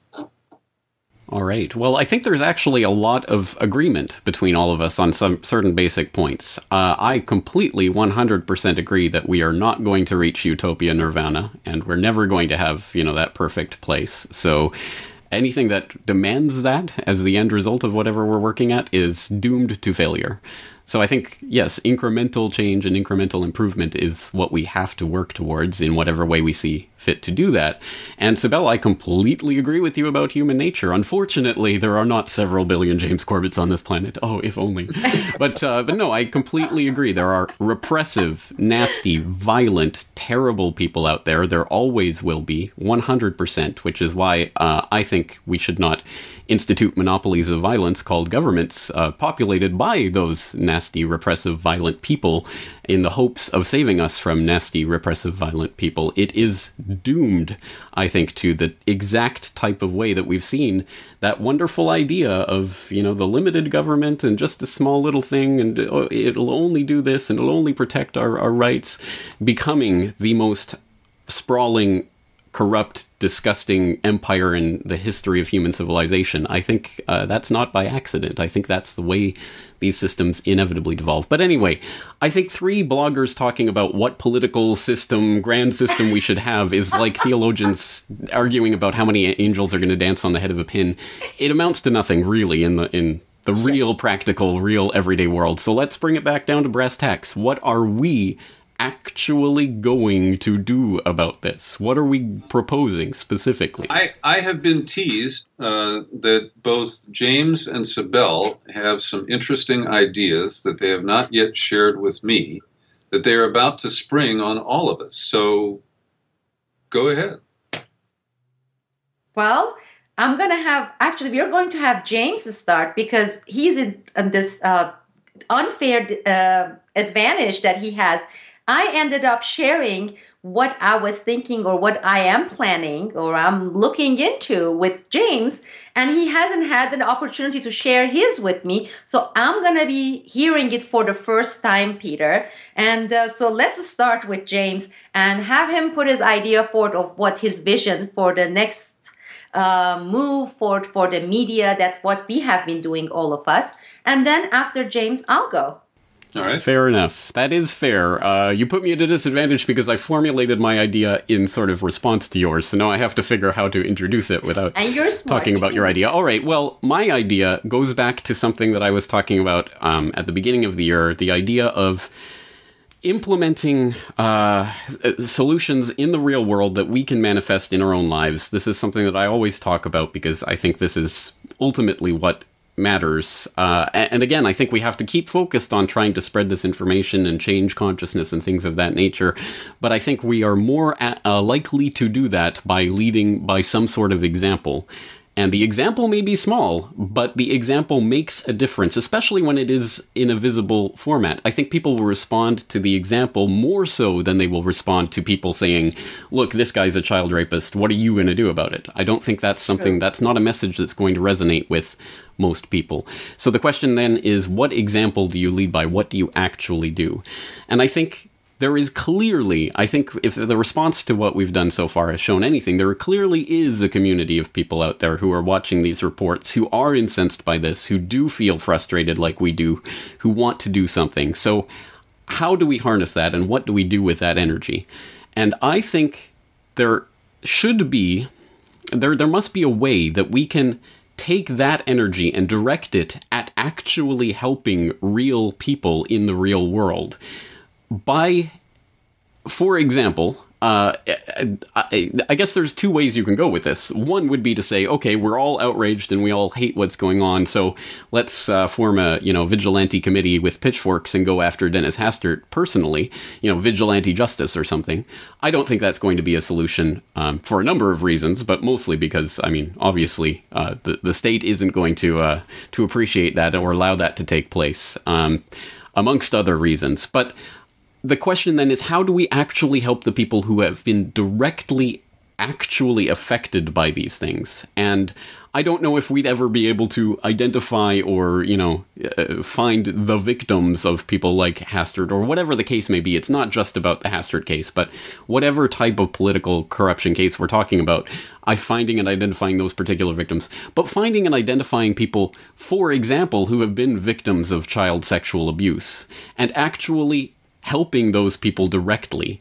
All right. Well, I think there's actually a lot of agreement between all of us on some certain basic points. I completely 100% agree that we are not going to reach utopia nirvana, and we're never going to have, that perfect place. So anything that demands that as the end result of whatever we're working at is doomed to failure. So I think, yes, incremental change and incremental improvement is what we have to work towards in whatever way we see fit to do that. And Sibel, I completely agree with you about human nature. Unfortunately, there are not several billion James Corbetts on this planet. Oh, if only. But no, I completely agree. There are repressive, nasty, violent, terrible people out there. There always will be, 100%, which is why I think we should not institute monopolies of violence called governments populated by those nasty, repressive, violent people in the hopes of saving us from nasty, repressive, violent people. It is doomed, I think, to the exact type of way that we've seen that wonderful idea of, the limited government and just a small little thing, and it'll only do this and it'll only protect our rights, becoming the most sprawling, corrupt, disgusting empire in the history of human civilization. I think that's not by accident. I think that's the way these systems inevitably devolve. But anyway, I think 3 bloggers talking about what political system, grand system we should have is like theologians arguing about how many angels are going to dance on the head of a pin. It amounts to nothing, really, in the real practical, real everyday world. So let's bring it back down to brass tacks. What are we actually going to do about this? What are we proposing specifically? I have been teased that both James and Sibel have some interesting ideas that they have not yet shared with me, that they are about to spring on all of us. So go ahead. Well, we're going to have James start because he's in this unfair advantage that he has, I ended up sharing what I was thinking or what I am planning or I'm looking into with James, and he hasn't had an opportunity to share his with me. So I'm going to be hearing it for the first time, Peter. And so let's start with James and have him put his idea forward of what his vision for the next move for the media. That's what we have been doing, all of us. And then after James, I'll go. All right. Fair enough. That is fair. You put me at a disadvantage because I formulated my idea in sort of response to yours, so now I have to figure how to introduce it without talking about your idea. All right, well, my idea goes back to something that I was talking about at the beginning of the year, the idea of implementing solutions in the real world that we can manifest in our own lives. This is something that I always talk about because I think this is ultimately what matters. And again, I think we have to keep focused on trying to spread this information and change consciousness and things of that nature. But I think we are more likely to do that by leading by some sort of example. And the example may be small, but the example makes a difference, especially when it is in a visible format. I think people will respond to the example more so than they will respond to people saying, look, this guy's a child rapist. What are you going to do about it? I don't think that's something, that's not a message that's going to resonate with most people. So the question then is, what example do you lead by? What do you actually do? And I think there is clearly, I think if the response to what we've done so far has shown anything, there clearly is a community of people out there who are watching these reports, who are incensed by this, who do feel frustrated like we do, who want to do something. So how do we harness that, and what do we do with that energy? And I think there must be a way that we can take that energy and direct it at actually helping real people in the real world. For example, I guess there's two ways you can go with this. One would be to say, okay, we're all outraged and we all hate what's going on, so let's form a vigilante committee with pitchforks and go after Dennis Hastert personally, vigilante justice or something. I don't think that's going to be a solution for a number of reasons, but mostly because, obviously, the state isn't going to appreciate that or allow that to take place, amongst other reasons. But the question then is, how do we actually help the people who have been directly actually affected by these things? And I don't know if we'd ever be able to identify or, find the victims of people like Hastert or whatever the case may be. It's not just about the Hastert case, but whatever type of political corruption case we're talking about, finding and identifying those particular victims, but finding and identifying people, for example, who have been victims of child sexual abuse and actually helping those people directly.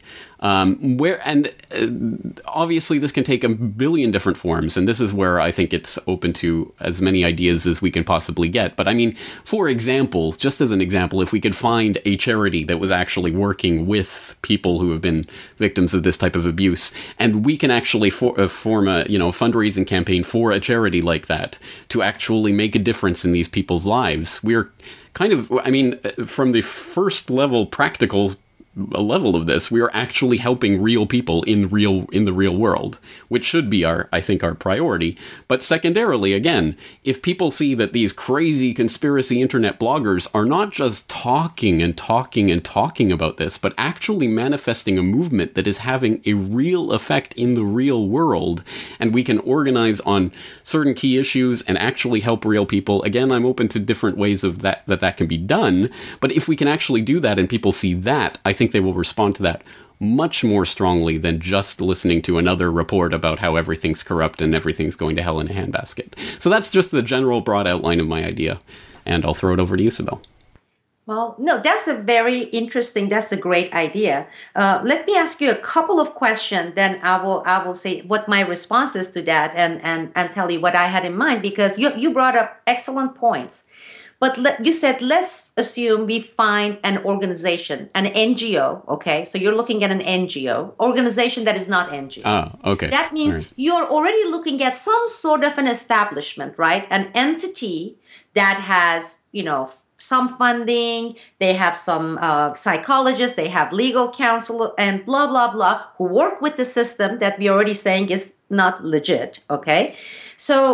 Obviously this can take a billion different forms, and this is where I think it's open to as many ideas as we can possibly get. But for example, just as an example, if we could find a charity that was actually working with people who have been victims of this type of abuse, and we can actually form a fundraising campaign for a charity like that to actually make a difference in these people's lives, we're kind of, from the first level practical level of this, we are actually helping real people in the real world, which should be our priority. But secondarily, again, if people see that these crazy conspiracy internet bloggers are not just talking and talking and talking about this, but actually manifesting a movement that is having a real effect in the real world, and we can organize on certain key issues and actually help real people, again, I'm open to different ways of that can be done. But if we can actually do that and people see that, I think they will respond to that much more strongly than just listening to another report about how everything's corrupt and everything's going to hell in a handbasket. So that's just the general broad outline of my idea, and I'll throw it over to you, Sibel. Well, no, that's a great idea. Let me ask you a couple of questions, then I will say what my response is to that and tell you what I had in mind, because you brought up excellent points. But you said, let's assume we find an organization, an NGO, okay? So you're looking at an NGO, organization that is not NGO. Ah, okay. That means you're already looking at some sort of an establishment, right? An entity that has, some funding, they have some psychologists, they have legal counsel, and blah, blah, blah, who work with the system that we're already saying is not legit, okay? So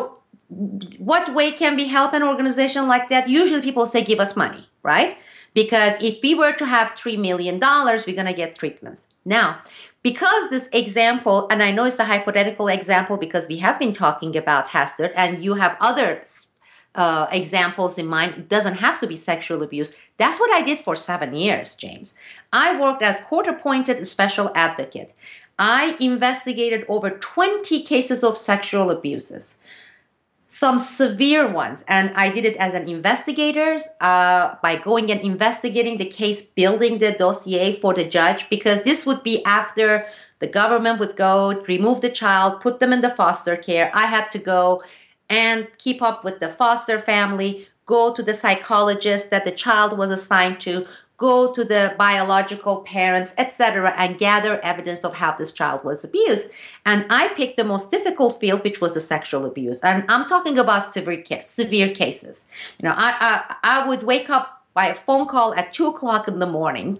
what way can we help an organization like that? Usually people say, give us money, right? Because if we were to have $3 million, we're going to get treatments. Now, because this example, and I know it's a hypothetical example because we have been talking about Hastert, and you have other examples in mind, it doesn't have to be sexual abuse. That's what I did for 7 years, James. I worked as court-appointed special advocate. I investigated over 20 cases of sexual abuses, some severe ones, and I did it as an investigator by going and investigating the case, building the dossier for the judge, because this would be after the government would go remove the child, put them in the foster care. I had to go and keep up with the foster family, go to the psychologist that the child was assigned to, go to the biological parents, etc., and gather evidence of how this child was abused. And I picked the most difficult field, which was the sexual abuse. And I'm talking about severe cases. You know, I would wake up by a phone call at 2 o'clock in the morning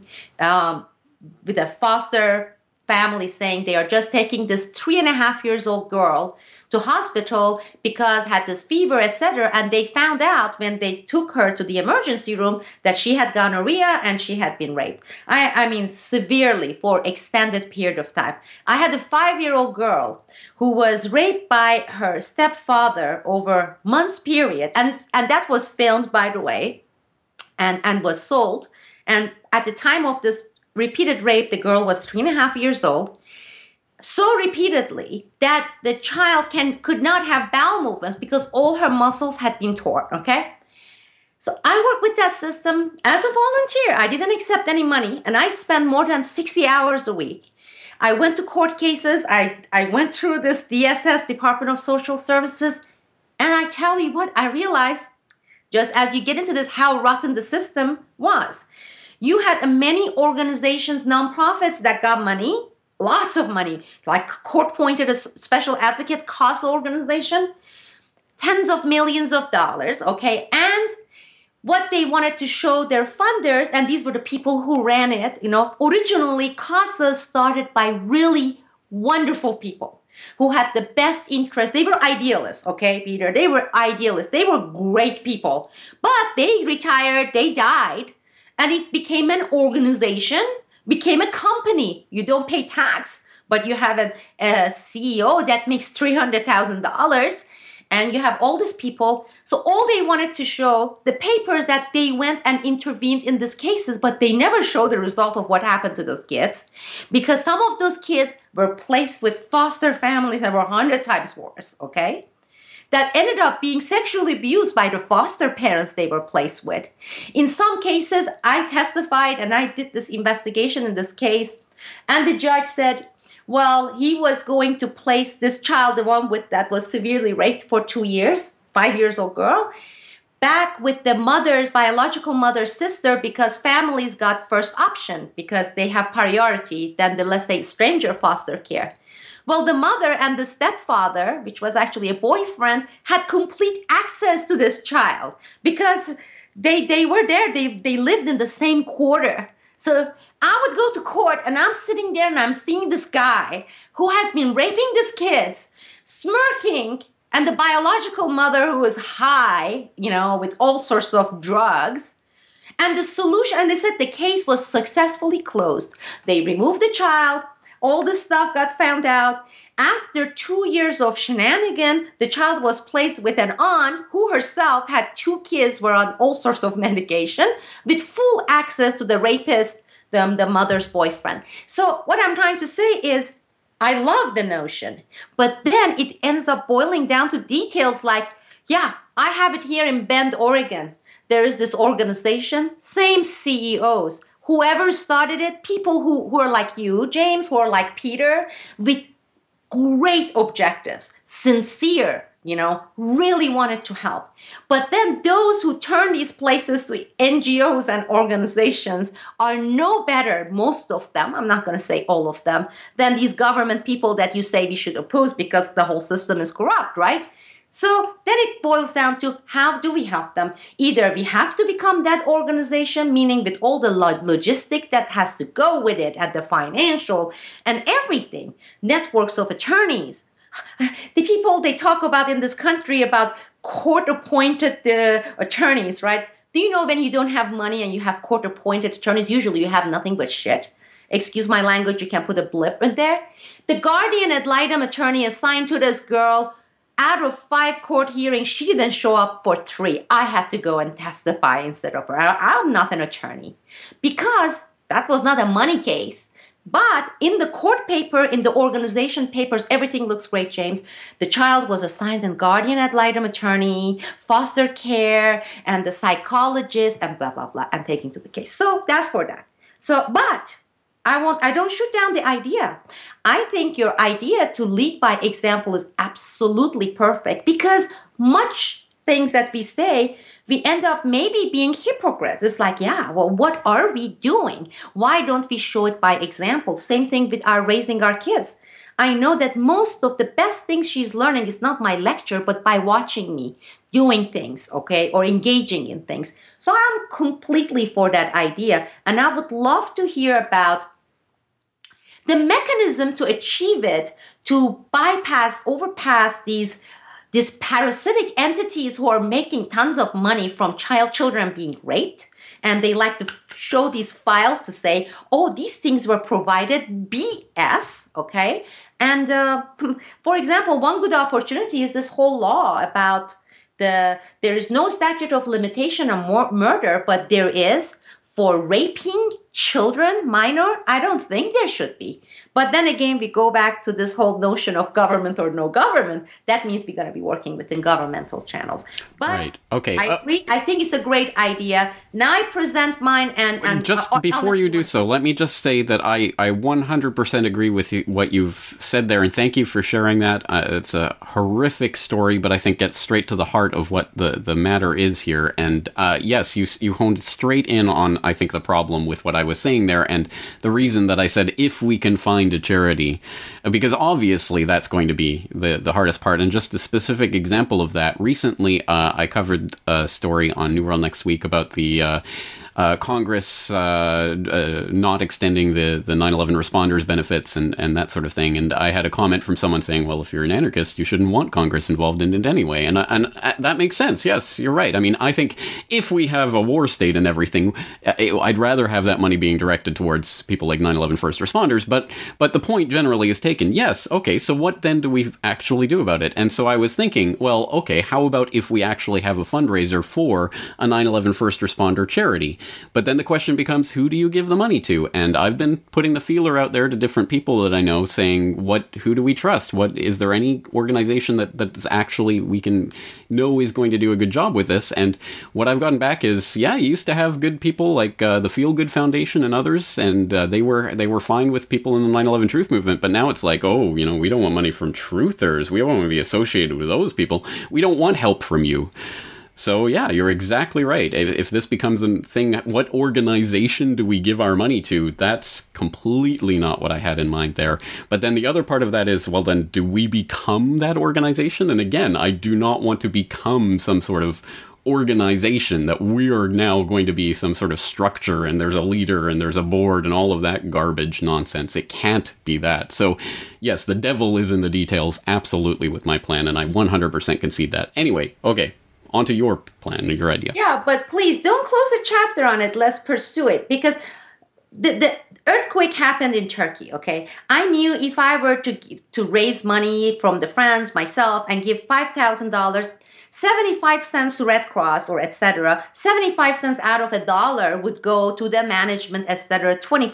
with a foster family saying they are just taking this 3.5-year-old girl to hospital because had this fever, etc. And they found out when they took her to the emergency room that she had gonorrhea and she had been raped. I mean, severely for extended period of time. I had a 5-year-old girl who was raped by her stepfather over months period. And that was filmed, by the way, and was sold. And at the time of this repeated rape, the girl was 3.5 years old. So repeatedly that the child could not have bowel movements because all her muscles had been torn, okay? So I worked with that system as a volunteer. I didn't accept any money, and I spent more than 60 hours a week. I went to court cases. I went through this DSS, Department of Social Services, and I tell you what, I realized, just as you get into this, how rotten the system was. You had many organizations, nonprofits that got money, lots of money, like court-appointed a special advocate, CASA organization, tens of millions of dollars, okay? And what they wanted to show their funders, and these were the people who ran it, you know, originally CASA started by really wonderful people who had the best interest. They were idealists, okay, Peter? They were idealists. They were great people. But they retired, they died, and it became an organization, became a company. You don't pay tax, but you have a CEO that makes $300,000, and you have all these people. So all they wanted to show, the papers that they went and intervened in these cases, but they never show the result of what happened to those kids, because some of those kids were placed with foster families that were 100 times worse, okay? That ended up being sexually abused by the foster parents they were placed with. In some cases, I testified and I did this investigation in this case, and the judge said, well, he was going to place this child, the one that was severely raped for 2 years, 5-year-old girl, back with the mother's, biological mother's sister, because families got first option because they have priority than the, let's say, stranger foster care. Well, the mother and the stepfather, which was actually a boyfriend, had complete access to this child because they were there. They lived in the same quarter. So I would go to court and I'm sitting there and I'm seeing this guy who has been raping these kids, smirking, and the biological mother who was high, you know, with all sorts of drugs. And the solution, and they said the case was successfully closed. They removed the child. All this stuff got found out. After 2 years of shenanigan, the child was placed with an aunt who herself had 2 kids, were on all sorts of medication, with full access to the rapist, the mother's boyfriend. So what I'm trying to say is, I love the notion, but then it ends up boiling down to details like, yeah, I have it here in Bend, Oregon. There is this organization, same CEOs. Whoever started it, people who are like you, James, who are like Peter, with great objectives, sincere, you know, really wanted to help. But then those who turn these places to NGOs and organizations are no better, most of them, I'm not going to say all of them, than these government people that you say we should oppose because the whole system is corrupt, right? So then it boils down to, how do we help them? Either we have to become that organization, meaning with all the logistic that has to go with it, and the financial and everything, networks of attorneys, the people they talk about in this country about court-appointed attorneys, right? Do you know when you don't have money and you have court-appointed attorneys, usually you have nothing but shit? Excuse my language, you can put a blip in there. The guardian ad litem attorney assigned to this girl, out of 5 court hearings, she didn't show up for 3. I had to go and testify instead of her. I'm not an attorney because that was not a money case. But in the court paper, in the organization papers, everything looks great, James. The child was assigned a guardian ad litem attorney, foster care, and the psychologist, and blah, blah, blah, and taken to the case. So that's for that. So, but I don't shoot down the idea. I think your idea to lead by example is absolutely perfect because much things that we say, we end up maybe being hypocrites. It's like, yeah, well, what are we doing? Why don't we show it by example? Same thing with our raising our kids. I know that most of the best things she's learning is not my lecture, but by watching me doing things, okay, or engaging in things. So I'm completely for that idea. And I would love to hear about the mechanism to achieve it, to overpass these parasitic entities who are making tons of money from children being raped. And they like to show these files to say, oh, these things were provided BS, okay? And for example, one good opportunity is this whole law about there is no statute of limitation on murder, but there is for raping children, minor. I don't think there should be. But then again, we go back to this whole notion of government or no government. That means we're going to be working within governmental channels. But right. Okay. I agree. I think it's a great idea. Now I present mine and just before you do so, let me just say that I 100% agree with what you've said there, and thank you for sharing that. It's a horrific story, but I think gets straight to the heart of what the matter is here. And yes, you honed straight in on, I think, the problem with what I was saying there, and the reason that I said if we can find a charity, because obviously that's going to be the hardest part. And just a specific example of that, recently I covered a story on New World Next Week about the Congress not extending the 9/11 responders benefits and that sort of thing. And I had a comment from someone saying, well, if you're an anarchist, you shouldn't want Congress involved in it anyway. And that makes sense. Yes, you're right. I mean, I think if we have a war state and everything, I'd rather have that money being directed towards people like 9/11 first responders. But the point generally is taken. Yes, okay, so what then do we actually do about it? And so I was thinking, well, okay, how about if we actually have a fundraiser for a 9/11 first responder charity? But then the question becomes, who do you give the money to? And I've been putting the feeler out there to different people that I know saying, who do we trust? Is there any organization that's actually we can know is going to do a good job with this? And what I've gotten back is, yeah, you used to have good people like the Feel Good Foundation and others, and they were fine with people in the 9/11 Truth Movement. But now it's like, oh, we don't want money from truthers. We don't want to be associated with those people. We don't want help from you. So yeah, you're exactly right. If this becomes a thing, what organization do we give our money to? That's completely not what I had in mind there. But then the other part of that is, well, then do we become that organization? And again, I do not want to become some sort of organization that we are now going to be some sort of structure and there's a leader and there's a board and all of that garbage nonsense. It can't be that. So yes, the devil is in the details, absolutely, with my plan, and I 100% concede that. Anyway, okay. On to your plan, your idea. Yeah, but please don't close a chapter on it. Let's pursue it, because the earthquake happened in Turkey, okay? I knew if I were to raise money from the friends, myself, and give $5,000, 75 cents to Red Cross or etc., 75 cents out of $1 would go to the management, etc.,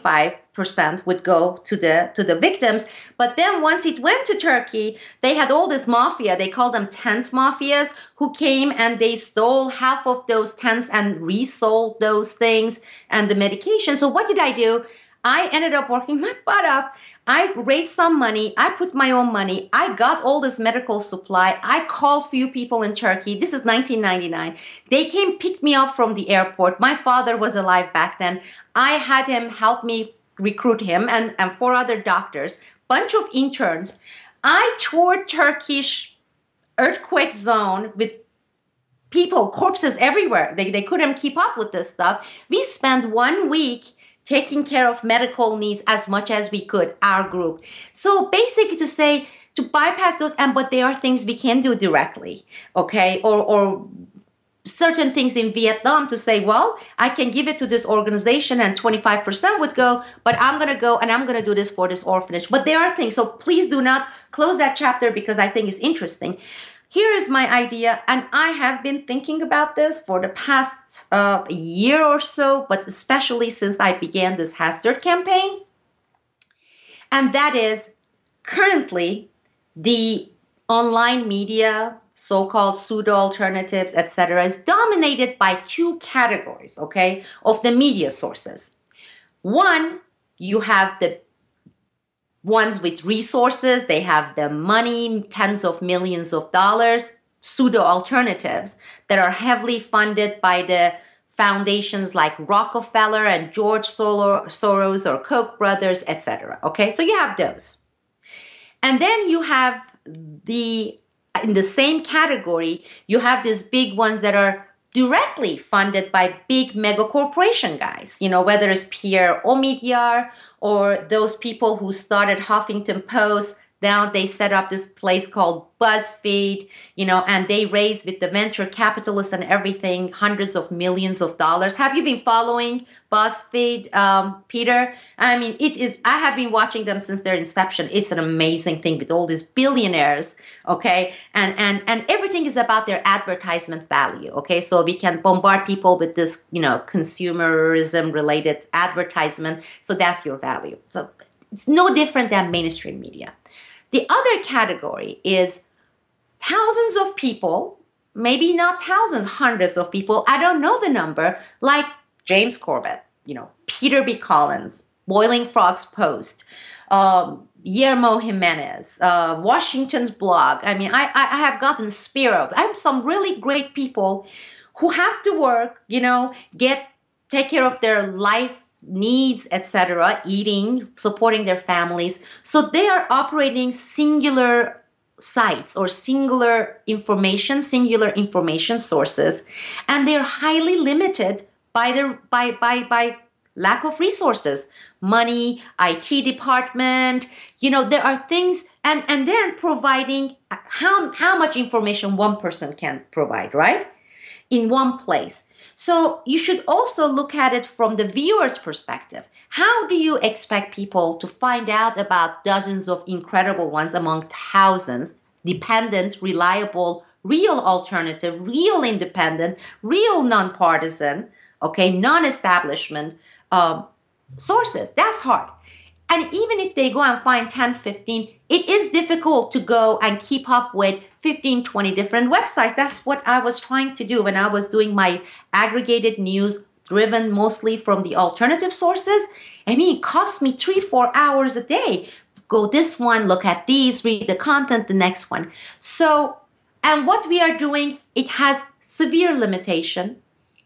25% would go to the victims. But then once it went to Turkey, they had all this mafia, they called them tent mafias, who came and they stole half of those tents and resold those things and the medication. So what did I do? I ended up working my butt off. I raised some money. I put my own money. I got all this medical supply. I called few people in Turkey. This is 1999. They came pick me up from the airport. My father was alive back then. I had him help me recruit him and 4 other doctors, bunch of interns. I toured Turkish earthquake zone with people, corpses everywhere. They couldn't keep up with this stuff. We spent 1 week taking care of medical needs as much as we could, our group. So basically to say, to bypass those, but there are things we can do directly, okay? Or certain things in Vietnam to say, well, I can give it to this organization and 25% would go, but I'm going to go and I'm going to do this for this orphanage. But there are things, so please do not close that chapter because I think it's interesting. Here is my idea, and I have been thinking about this for the past year or so, but especially since I began this Hastert campaign. And that is currently the online media, so-called pseudo-alternatives, etc., is dominated by two categories, okay, of the media sources. One, you have the ones with resources, they have the money, tens of millions of dollars, pseudo-alternatives that are heavily funded by the foundations like Rockefeller and George Soros or Koch brothers, etc. Okay, so you have those. And then you have in the same category, you have these big ones that are directly funded by big mega corporation guys, whether it's Pierre Omidyar or those people who started Huffington Post. Now they set up this place called BuzzFeed, and they raise with the venture capitalists and everything hundreds of millions of dollars. Have you been following BuzzFeed, Peter? I mean, I have been watching them since their inception. It's an amazing thing with all these billionaires, okay? And everything is about their advertisement value, okay? So we can bombard people with this, consumerism-related advertisement. So that's your value. So it's no different than mainstream media. The other category is thousands of people, maybe not thousands, hundreds of people, I don't know the number, like James Corbett, Peter B. Collins, Boiling Frogs Post, Guillermo Jimenez, Washington's blog. I mean, I have gotten Spiro. I have some really great people who have to work, take care of their life needs, etc., eating, supporting their families. So they are operating singular sites or singular information sources, and they're highly limited by lack of resources, money, IT department. There are things, and then providing how much information one person can provide, right? In one place. So you should also look at it from the viewer's perspective. How do you expect people to find out about dozens of incredible ones among thousands, dependent, reliable, real alternative, real independent, real nonpartisan, okay, non-establishment sources? That's hard. And even if they go and find 10, 15, it is difficult to go and keep up with 15, 20 different websites. That's what I was trying to do when I was doing my aggregated news driven mostly from the alternative sources. I mean, it cost me 3-4 hours a day. Go this one, look at these, read the content, the next one. So, and what we are doing, it has severe limitation.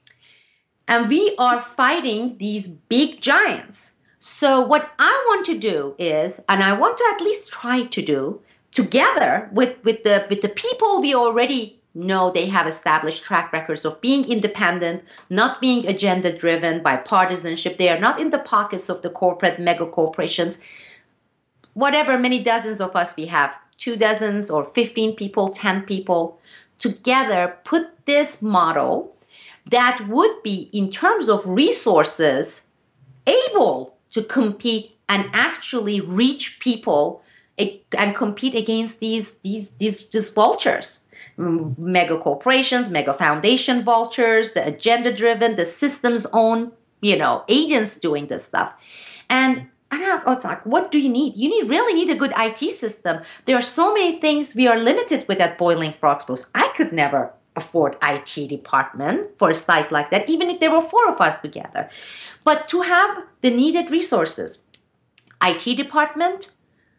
And we are fighting these big giants. So what I want to do is, and I want to at least try to do, together with the people we already know they have established track records of being independent, not being agenda driven by partisanship. They are not in the pockets of the corporate mega corporations. Whatever many dozens of us we have, 2 dozens or 15 people, 10 people, together put this model that would be, in terms of resources, able to compete and actually reach people and compete against these vultures, mega corporations, mega foundation vultures, the agenda-driven, the systems own, agents doing this stuff. And it's like, what do you need? You really need a good IT system. There are so many things we are limited with at Boiling Frogs Post. I could never afford IT department for a site like that, even if there were 4 of us together. But to have the needed resources, IT department,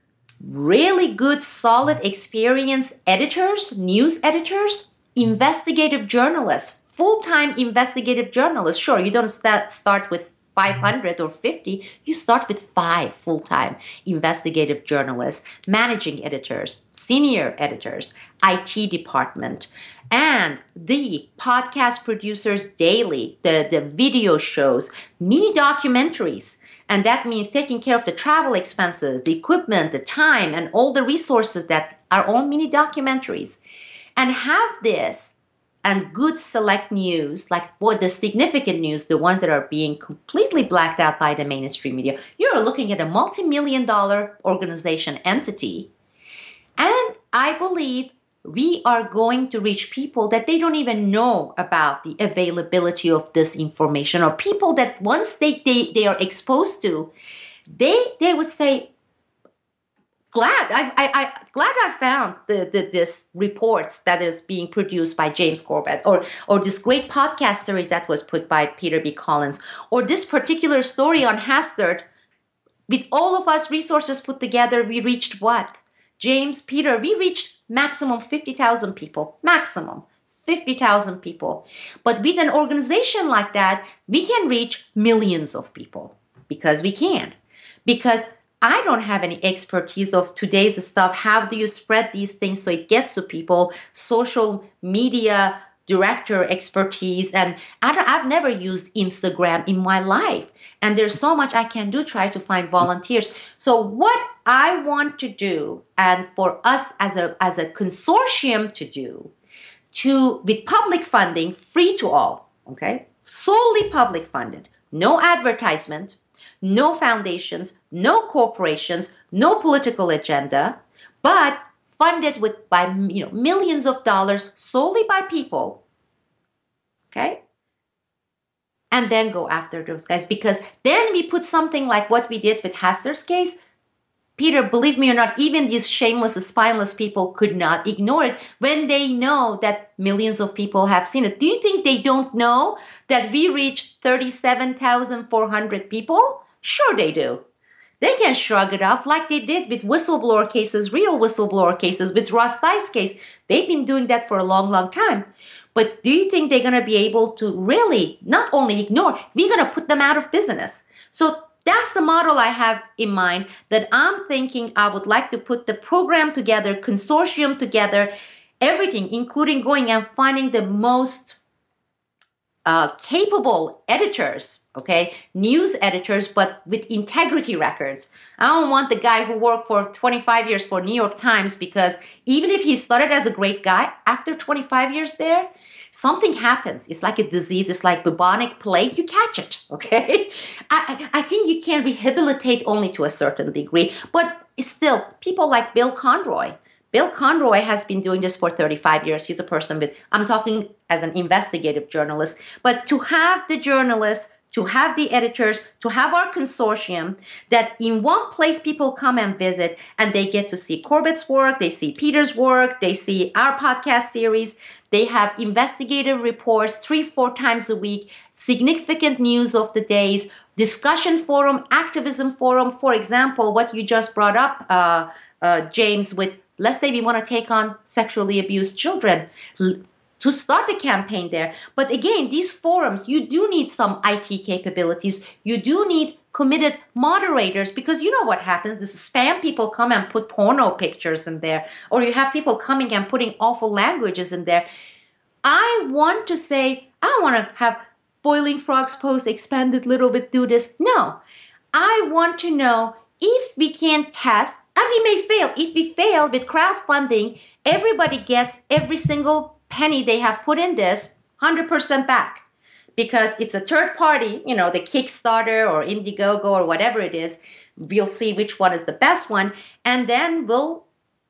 really good, solid, experienced editors, news editors, investigative journalists, full-time investigative journalists. Sure, you don't start with 500 or 50, you start with 5 full-time investigative journalists, managing editors, senior editors, IT department, and the podcast producers daily, the video shows, mini documentaries. And that means taking care of the travel expenses, the equipment, the time, and all the resources that are all mini documentaries. And have this and good select news, like what the significant news, the ones that are being completely blacked out by the mainstream media. You're looking at a multi-million-dollar organization entity. And I believe we are going to reach people that they don't even know about the availability of this information, or people that once they are exposed to, they would say, glad I found this reports that is being produced by James Corbett, or this great podcast series that was put by Peter B. Collins, or this particular story on Hastert. With all of us resources put together, we reached what? James, Peter, we reached maximum 50,000 people. Maximum 50,000 people. But with an organization like that, we can reach millions of people, because we can. Because I don't have any expertise of today's stuff. How do you spread these things so it gets to people? Social media director expertise. And I've never used Instagram in my life. And there's so much I can do, try to find volunteers. So what I want to do, and for us as a consortium to do, with public funding, free to all, okay? Solely public funded, no advertisement, no foundations, no corporations, no political agenda, but funded by millions of dollars solely by people, okay? And then go after those guys, because then we put something like what we did with Hastert's case. Peter, believe me or not, even these shameless, spineless people could not ignore it when they know that millions of people have seen it. Do you think they don't know that we reached 37,400 people? Sure they do. They can shrug it off like they did with whistleblower cases, real whistleblower cases, with Ross Dice case. They've been doing that for a long, long time. But do you think they're going to be able to really not only ignore, we're going to put them out of business? So that's the model I have in mind, that I'm thinking I would like to put the program together, consortium together, everything, including going and finding the most capable editors, okay, news editors, but with integrity records. I don't want the guy who worked for 25 years for New York Times, because even if he started as a great guy, after 25 years there, something happens. It's like a disease. It's like bubonic plague. You catch it, okay? I think you can rehabilitate only to a certain degree, but it's still people like Bill Conroy. Bill Conroy has been doing this for 35 years. He's a person with, I'm talking as an investigative journalist, but to have the journalists, to have the editors, to have our consortium, that in one place people come and visit and they get to see Corbett's work, they see Peter's work, they see our podcast series, they have investigative reports 3-4 times a week, significant news of the days, discussion forum, activism forum. For example, what you just brought up, James, with let's say we want to take on sexually abused children, to start a campaign there. But again, these forums, you do need some IT capabilities. You do need committed moderators, because you know what happens. This spam people come and put porno pictures in there, or you have people coming and putting awful languages in there. I want to say, I don't want to have Boiling Frogs Post expanded a little bit, do this. No, I want to know if we can test, and we may fail. If we fail with crowdfunding, everybody gets every single penny they have put in this 100% back, because it's a third party, the Kickstarter or Indiegogo or whatever it is. We'll see which one is the best one, and then we'll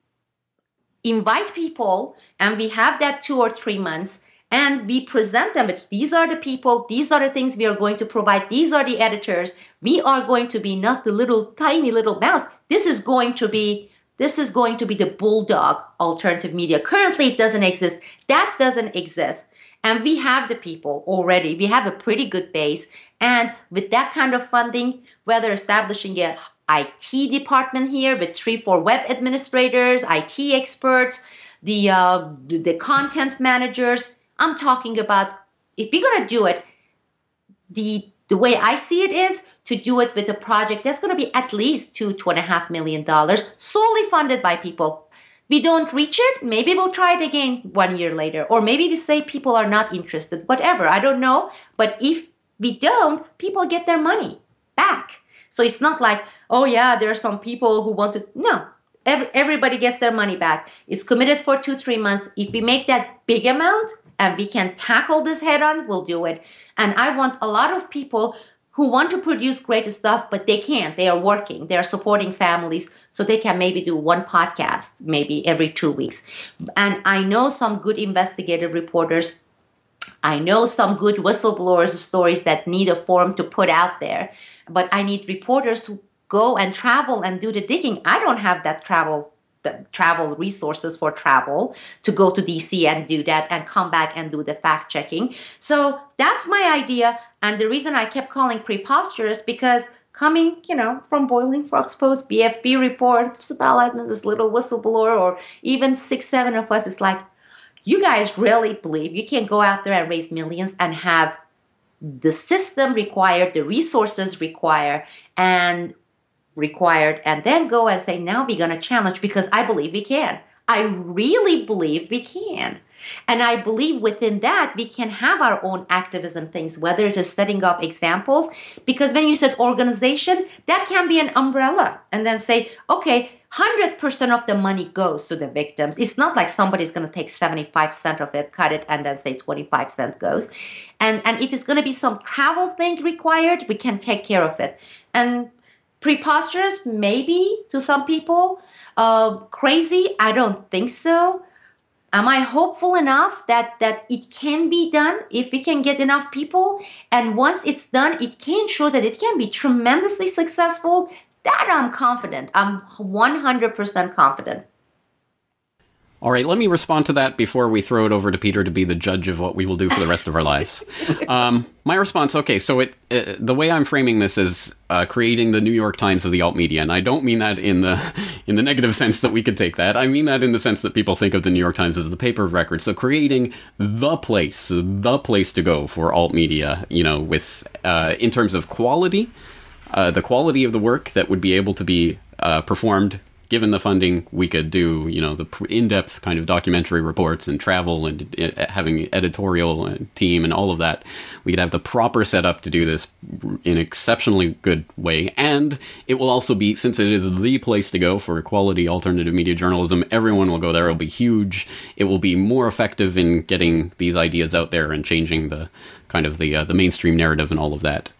invite people, and we have that 2 or 3 months, and we present them with, these are the people, these are the things we are going to provide, these are the editors. We are going to be not the little tiny little mouse. This is going to be the bulldog alternative media. Currently, it doesn't exist. That doesn't exist. And we have the people already. We have a pretty good base. And with that kind of funding, whether establishing a IT department here with 3-4 web administrators, IT experts, the content managers, I'm talking about, if we're going to do it, the The way I see it is to do it with a project that's going to be at least $2.5 million, solely funded by people. We don't reach it, maybe we'll try it again 1 year later. Or maybe we say people are not interested, whatever, I don't know. But if we don't, people get their money back. So it's not like, oh yeah, there are some people who want to, no. Everybody gets their money back. It's committed for 2-3 months. If we make that big amount and we can tackle this head on, we'll do it. And I want a lot of people who want to produce great stuff, but they can't. They are working. They are supporting families, so they can maybe do one podcast, maybe every 2 weeks. And I know some good investigative reporters. I know some good whistleblowers stories that need a forum to put out there. But I need reporters who go and travel and do the digging. I don't have that travel resources for travel to go to DC and do that and come back and do the fact checking. So that's my idea. And the reason I kept calling preposterous, because coming, from Boiling Frogs Post, BFB report, Sabal this little whistleblower, or even 6-7 of us, it's like, you guys really believe you can go out there and raise millions and have the system required, the resources required, and then go and say, now we're going to challenge, because I believe we can. I really believe we can. And I believe within that we can have our own activism things, whether it is setting up examples, because when you said organization, that can be an umbrella, and then say, okay, 100% of the money goes to the victims. It's not like somebody's going to take 75 cents of it, cut it, and then say 25 cents goes. And if it's going to be some travel thing required, we can take care of it. And preposterous, maybe to some people. Crazy, I don't think so. Am I hopeful enough that it can be done if we can get enough people? And once it's done, it can show that it can be tremendously successful. That I'm confident. I'm 100% confident. All right, let me respond to that before we throw it over to Peter to be the judge of what we will do for the rest of our lives. My response, okay, so the way I'm framing this is creating the New York Times of the alt media, and I don't mean that in the negative sense that we could take that. I mean that in the sense that people think of the New York Times as the paper of record. So creating the place to go for alt media, with in terms of quality, the quality of the work that would be able to be performed. Given the funding, we could do, the in-depth kind of documentary reports and travel and having editorial and team and all of that. We could have the proper setup to do this in an exceptionally good way. And it will also be, since it is the place to go for quality alternative media journalism, everyone will go there. It'll be huge. It will be more effective in getting these ideas out there and changing the kind of the mainstream narrative and all of that.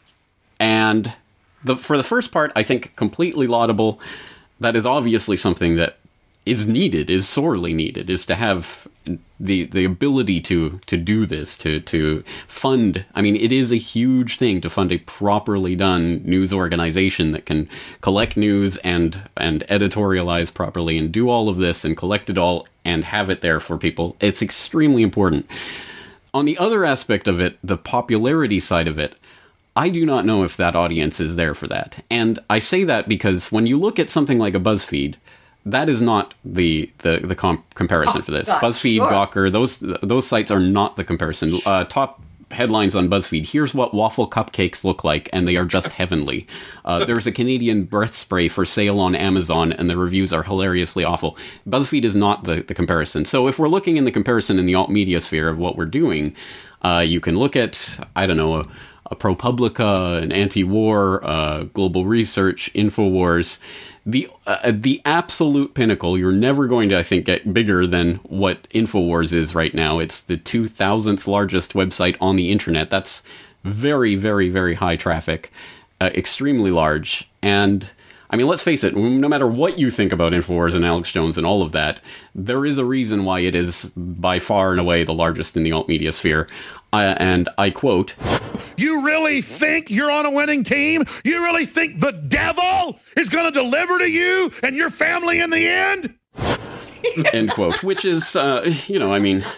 And for the first part, I think completely laudable. That is obviously something that is needed, is sorely needed, is to have the ability to do this, to fund. I mean, it is a huge thing to fund a properly done news organization that can collect news and editorialize properly and do all of this and collect it all and have it there for people. It's extremely important. On the other aspect of it, the popularity side of it, I do not know if that audience is there for that. And I say that because when you look at something like a BuzzFeed, that is not the comparison for this. God, BuzzFeed, sure. Gawker, those sites are not the comparison. Top headlines on BuzzFeed, here's what waffle cupcakes look like, and they are just heavenly. There's a Canadian breath spray for sale on Amazon, and the reviews are hilariously awful. BuzzFeed is not the comparison. So if we're looking in the comparison in the alt media sphere of what we're doing, you can look at, I don't know, a ProPublica, an anti-war, Global Research, InfoWars. The absolute pinnacle, you're never going to, I think, get bigger than what InfoWars is right now. It's the 2,000th largest website on the internet. That's very, very, very high traffic, extremely large. And, I mean, let's face it, no matter what you think about InfoWars and Alex Jones and all of that, there is a reason why it is by far and away the largest in the alt media sphere. And I quote, "You really think you're on a winning team? You really think the devil is going to deliver to you and your family in the end?" End quote. Which is, I mean,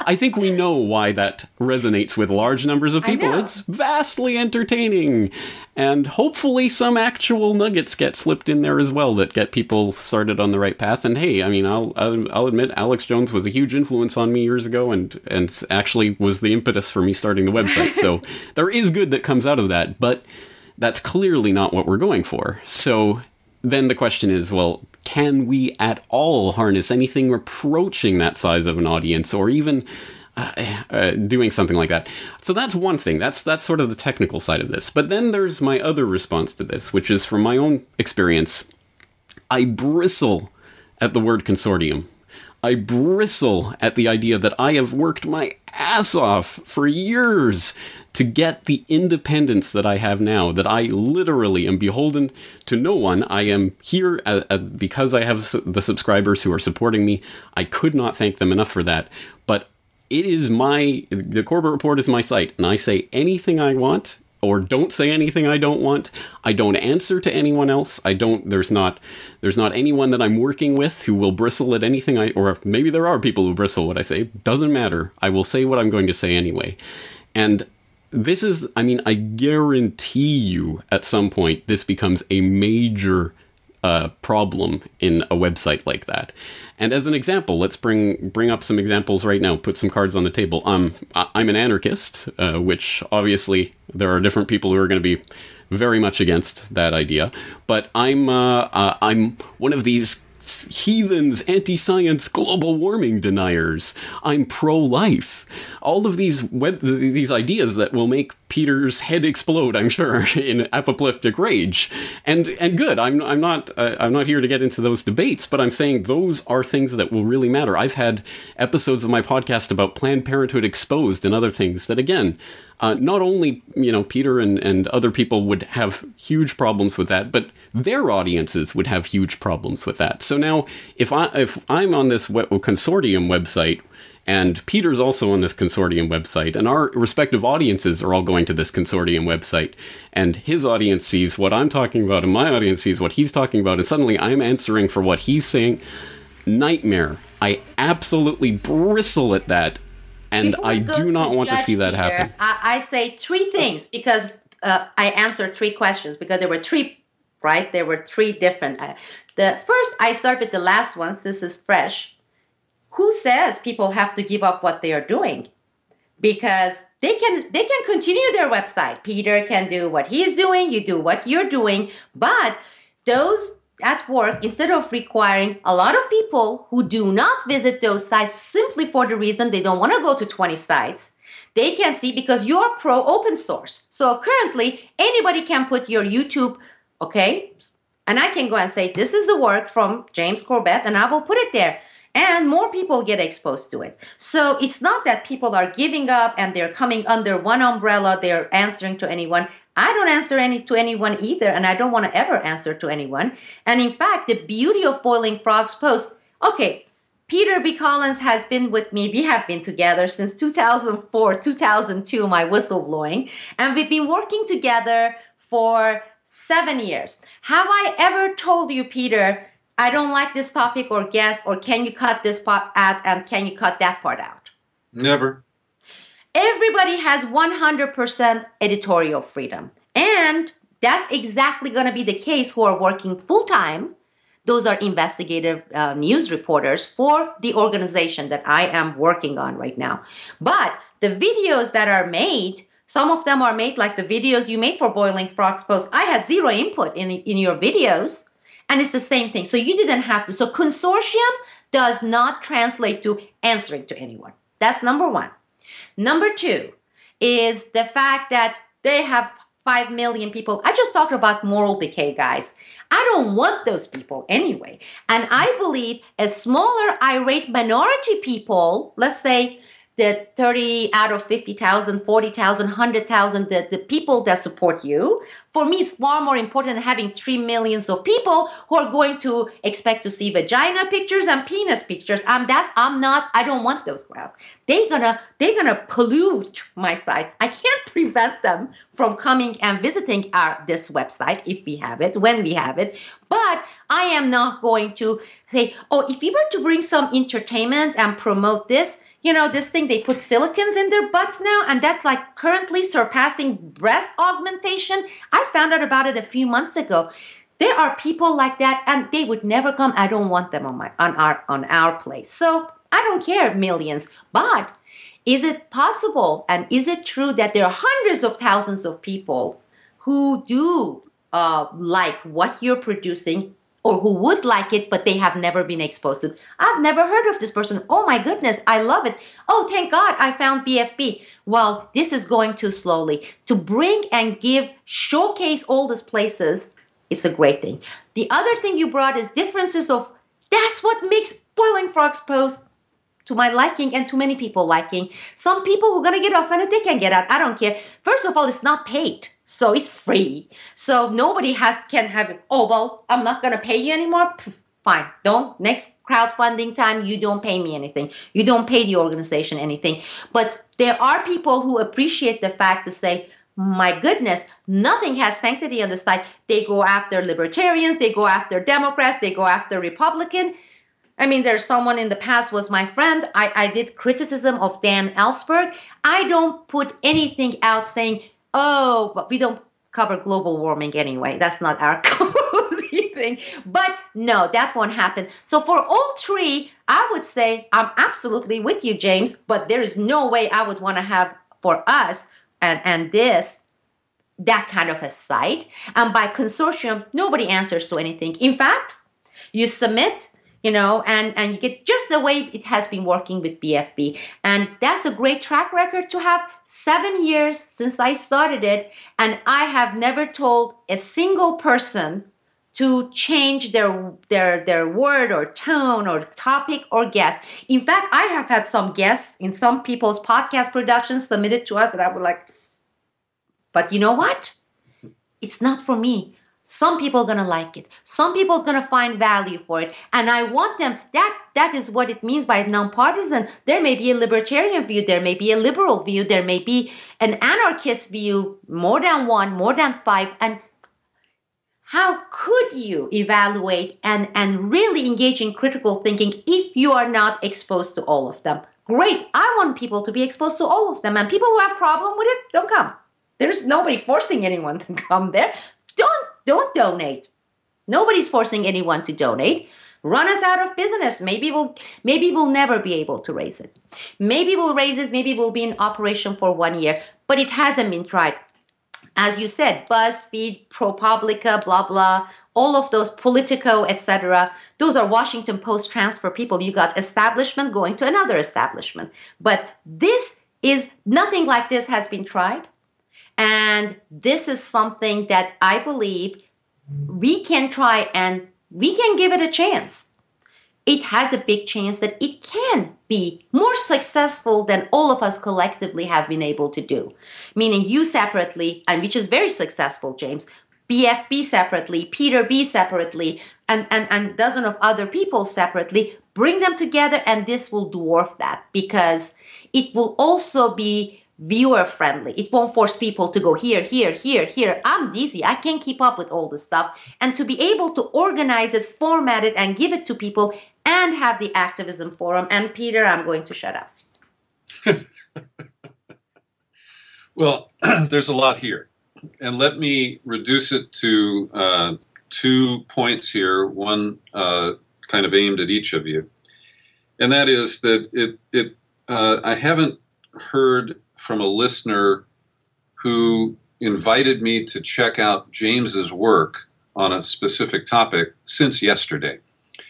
I think we know why that resonates with large numbers of people. It's vastly entertaining. And hopefully some actual nuggets get slipped in there as well that get people started on the right path. And hey, I mean, I'll admit Alex Jones was a huge influence on me years ago and actually was the impetus for me starting the website. So there is good that comes out of that, but that's clearly not what we're going for. So then the question is, well, can we at all harness anything approaching that size of an audience, or even doing something like that? So that's one thing. That's sort of the technical side of this. But then there's my other response to this, which is from my own experience. I bristle at the word consortium. I bristle at the idea that I have worked my ass off for years to get the independence that I have now, that I literally am beholden to no one. I am here because I have the subscribers who are supporting me. I could not thank them enough for that. But it is the Corbett Report is my site, and I say anything I want, or don't say anything I don't want. I don't answer to anyone else. There's not anyone that I'm working with who will bristle at anything or maybe there are people who bristle what I say. Doesn't matter. I will say what I'm going to say anyway. And this is, I mean, I guarantee you at some point this becomes a major problem in a website like that. And as an example, let's bring up some examples right now, put some cards on the table. I'm an anarchist, which obviously there are different people who are going to be very much against that idea. But I'm one of these heathens, anti-science, global warming deniers. I'm pro-life. All of these ideas that will make Peter's head explode, I'm sure, in apoplectic rage. And good. I'm not here to get into those debates, but I'm saying those are things that will really matter. I've had episodes of my podcast about Planned Parenthood Exposed and other things that, again, not only, Peter and other people would have huge problems with that, but their audiences would have huge problems with that. So now, if I'm on this consortium website, and Peter's also on this consortium website, and our respective audiences are all going to this consortium website, and his audience sees what I'm talking about, and my audience sees what he's talking about, and suddenly I'm answering for what he's saying. Nightmare. I absolutely bristle at that. And I do not want to see that happen. I say three things because I answered three questions because there were three, right? There were three different. The first, I start with the last one. This is fresh. Who says people have to give up what they are doing? Because they can continue their website. Peter can do what he's doing. You do what you're doing. But those at work, instead of requiring a lot of people who do not visit those sites simply for the reason they don't want to go to 20 sites, they can see because you're pro open source. So currently, anybody can put your YouTube, okay? And I can go and say, this is the work from James Corbett, and I will put it there. And more people get exposed to it. So it's not that people are giving up and they're coming under one umbrella, they're answering to anyone. I don't answer to anyone either, and I don't want to ever answer to anyone. And in fact, the beauty of Boiling Frogs Post, okay, Peter B. Collins has been with me. We have been together since 2004, 2002, my whistleblowing. And we've been working together for 7 years. Have I ever told you, Peter, I don't like this topic or guest, or can you cut this part out and can you cut that part out? Never. Everybody has 100% editorial freedom. And that's exactly going to be the case who are working full-time. Those are investigative news reporters for the organization that I am working on right now. But the videos that are made, some of them are made like the videos you made for Boiling Frogs Post. I had zero input in your videos. And it's the same thing. So you didn't have to. So consortium does not translate to answering to anyone. That's number one. Number two is the fact that they have 5 million people. I just talked about moral decay, guys. I don't want those people anyway. And I believe a smaller irate minority people, let's say the 30 out of 50,000, 40,000, 100,000, the people that support you, For me, it's far more important than having 3 million of people who are going to expect to see vagina pictures and penis pictures. I don't want those crowds. They're gonna pollute my site. I can't prevent them from coming and visiting this website if we have it, when we have it. But I am not going to say, oh, if we were to bring some entertainment and promote this, this thing, they put silicons in their butts now, and that's like currently surpassing breast augmentation. I found out about it a few months ago. There are people like that, and they would never come. I don't want them on our place. So I don't care, millions. But is it possible, and is it true that there are hundreds of thousands of people who do like what you're producing, or who would like it, but they have never been exposed to it? I've never heard of this person. Oh my goodness, I love it. Oh, thank God I found BFB. Well, this is going too slowly. To bring and showcase all these places is a great thing. The other thing you brought is differences of, that's what makes Boiling Frogs Post to my liking and to many people liking. Some people who are going to get offended, they can get out. I don't care. First of all, it's not paid. So it's free. So nobody can have it. Oh, well, I'm not going to pay you anymore. Pff, fine. Next crowdfunding time, you don't pay me anything. You don't pay the organization anything. But there are people who appreciate the fact to say, my goodness, nothing has sanctity on the site. They go after libertarians. They go after Democrats. They go after Republican. I mean, there's someone in the past was my friend. I did criticism of Dan Ellsberg. I don't put anything out saying, oh, but we don't cover global warming anyway. That's not our cozy thing. But no, that won't happen. So for all three, I would say I'm absolutely with you, James, but there is no way I would want to have for us and that kind of a site. And by consortium, nobody answers to anything. In fact, you submit, and you get just the way it has been working with BFB. And that's a great track record to have. 7 years since I started it, and I have never told a single person to change their word or tone or topic or guest. In fact, I have had some guests in some people's podcast productions submitted to us that I would like, but you know what? It's not for me. Some people are going to like it. Some people are going to find value for it. And I want them, that is what it means by nonpartisan. There may be a libertarian view. There may be a liberal view. There may be an anarchist view, more than one, more than five. And how could you evaluate and really engage in critical thinking if you are not exposed to all of them? Great. I want people to be exposed to all of them. And people who have problem with it, don't come. There's nobody forcing anyone to come there. Don't donate. Nobody's forcing anyone to donate. Run us out of business. Maybe we'll never be able to raise it. Maybe we'll raise it. Maybe we'll be in operation for 1 year. But it hasn't been tried. As you said, BuzzFeed, ProPublica, blah, blah, all of those, Politico, etc. Those are Washington Post transfer people. You got establishment going to another establishment. But nothing like this has been tried. And this is something that I believe we can try and we can give it a chance. It has a big chance that it can be more successful than all of us collectively have been able to do. Meaning you separately, and which is very successful, James, BFB separately, Peter B separately, and dozen of other people separately, bring them together and this will dwarf that because it will also be viewer friendly. It won't force people to go here, here, here, here. I'm dizzy. I can't keep up with all this stuff. And to be able to organize it, format it, and give it to people and have the activism forum. And Peter, I'm going to shut up. Well, there's a lot here. And let me reduce it to 2 points here, one kind of aimed at each of you. And that is that I haven't heard from a listener who invited me to check out James's work on a specific topic since yesterday.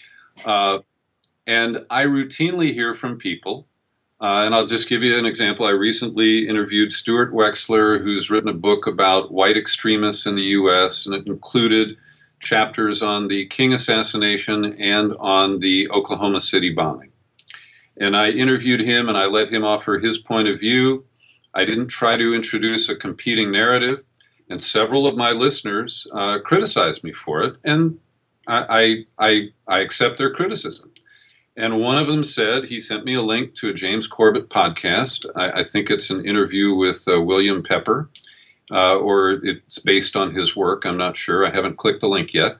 And I routinely hear from people, and I'll just give you an example. I recently interviewed Stuart Wexler, who's written a book about white extremists in the U.S., and it included chapters on the King assassination and on the Oklahoma City bombing. And I interviewed him, and I let him offer his point of view. I didn't try to introduce a competing narrative. And several of my listeners criticized me for it, and I accept their criticism. And one of them said, he sent me a link to a James Corbett podcast. I think it's an interview with William Pepper, or it's based on his work. I'm not sure. I haven't clicked the link yet.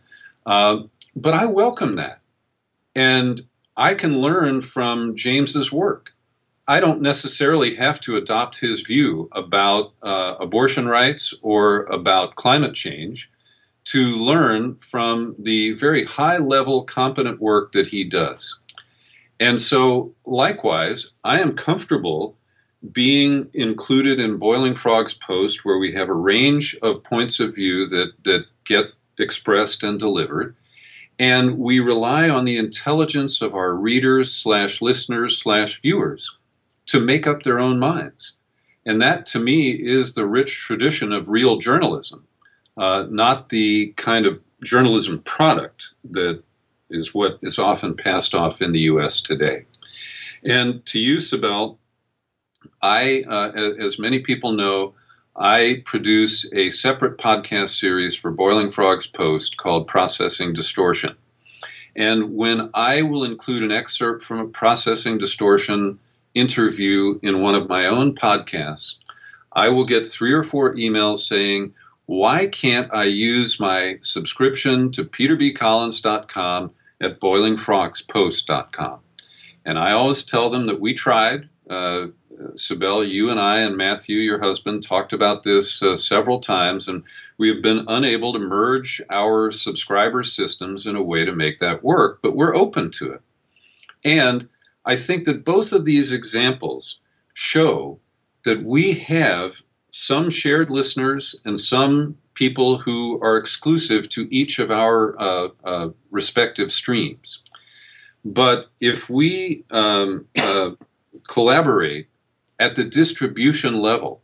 But I welcome that. And I can learn from James's work. I don't necessarily have to adopt his view about abortion rights or about climate change to learn from the very high-level, competent work that he does. And so, likewise, I am comfortable being included in Boiling Frog's post, where we have a range of points of view that get expressed and delivered. And we rely on the intelligence of our readers / listeners / viewers to make up their own minds. And that, to me, is the rich tradition of real journalism, not the kind of journalism product that is what is often passed off in the U.S. today. And to you, Sibel, I, as many people know, I produce a separate podcast series for Boiling Frog's Post called Processing Distortion. And when I will include an excerpt from a Processing Distortion interview in one of my own podcasts, I will get 3 or 4 emails saying, why can't I use my subscription to peterbcollins.com at boilingfrogspost.com? And I always tell them that we tried. Sibel, you and I and Matthew, your husband, talked about this several times, and we have been unable to merge our subscriber systems in a way to make that work, but we're open to it. And I think that both of these examples show that we have some shared listeners and some people who are exclusive to each of our respective streams. But if we collaborate at the distribution level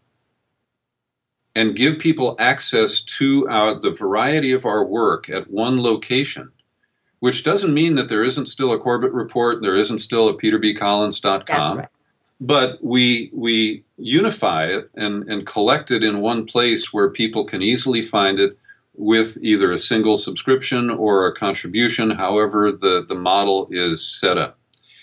and give people access to the variety of our work at one location, which doesn't mean that there isn't still a Corbett Report, there isn't still a peterbcollins.com, right. But we unify it and collect it in one place where people can easily find it with either a single subscription or a contribution, however the model is set up.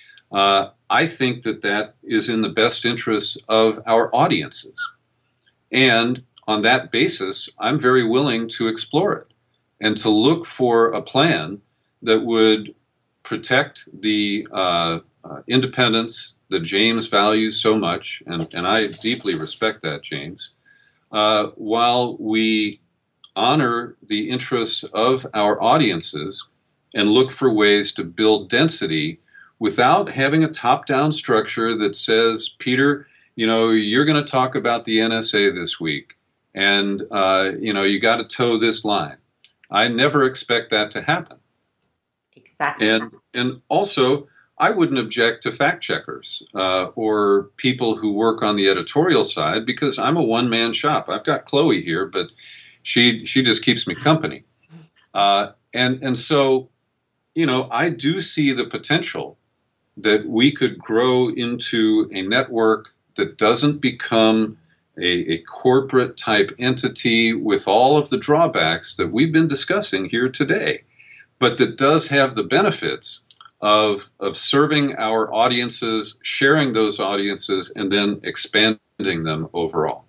I think that is in the best interests of our audiences. And on that basis, I'm very willing to explore it and to look for a plan that would protect the independence that James values so much, and I deeply respect that, James, while we honor the interests of our audiences and look for ways to build density without having a top-down structure that says, Peter, you're going to talk about the NSA this week, and you got to toe this line. I never expect that to happen. Exactly. And also, I wouldn't object to fact checkers or people who work on the editorial side, because I'm a one-man shop. I've got Chloe here, but she just keeps me company. And so, I do see the potential that we could grow into a network that doesn't become a corporate type entity with all of the drawbacks that we've been discussing here today, but that does have the benefits of serving our audiences, sharing those audiences, and then expanding them overall.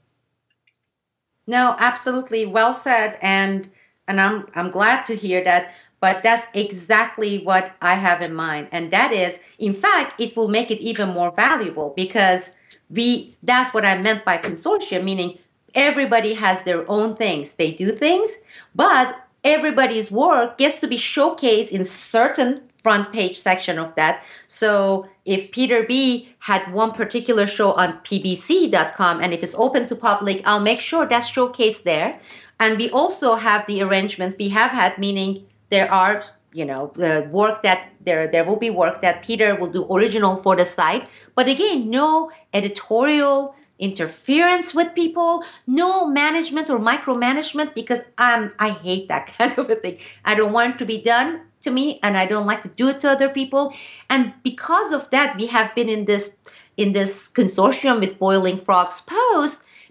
No, absolutely. Well said. And I'm glad to hear that. But that's exactly what I have in mind. And that is, in fact, it will make it even more valuable, because that's what I meant by consortium, meaning everybody has their own things. They do things, but everybody's work gets to be showcased in certain front page section of that. So if Peter B had one particular show on pbc.com, and if it's open to public, I'll make sure that's showcased there. And we also have the arrangement we have had, meaning there are, the work that there will be work that Peter will do original for the site. But again, no editorial interference with people, no management or micromanagement, because I hate that kind of a thing. I don't want it to be done to me, and I don't like to do it to other people. And because of that, we have been in this consortium with Boiling Frog's Post,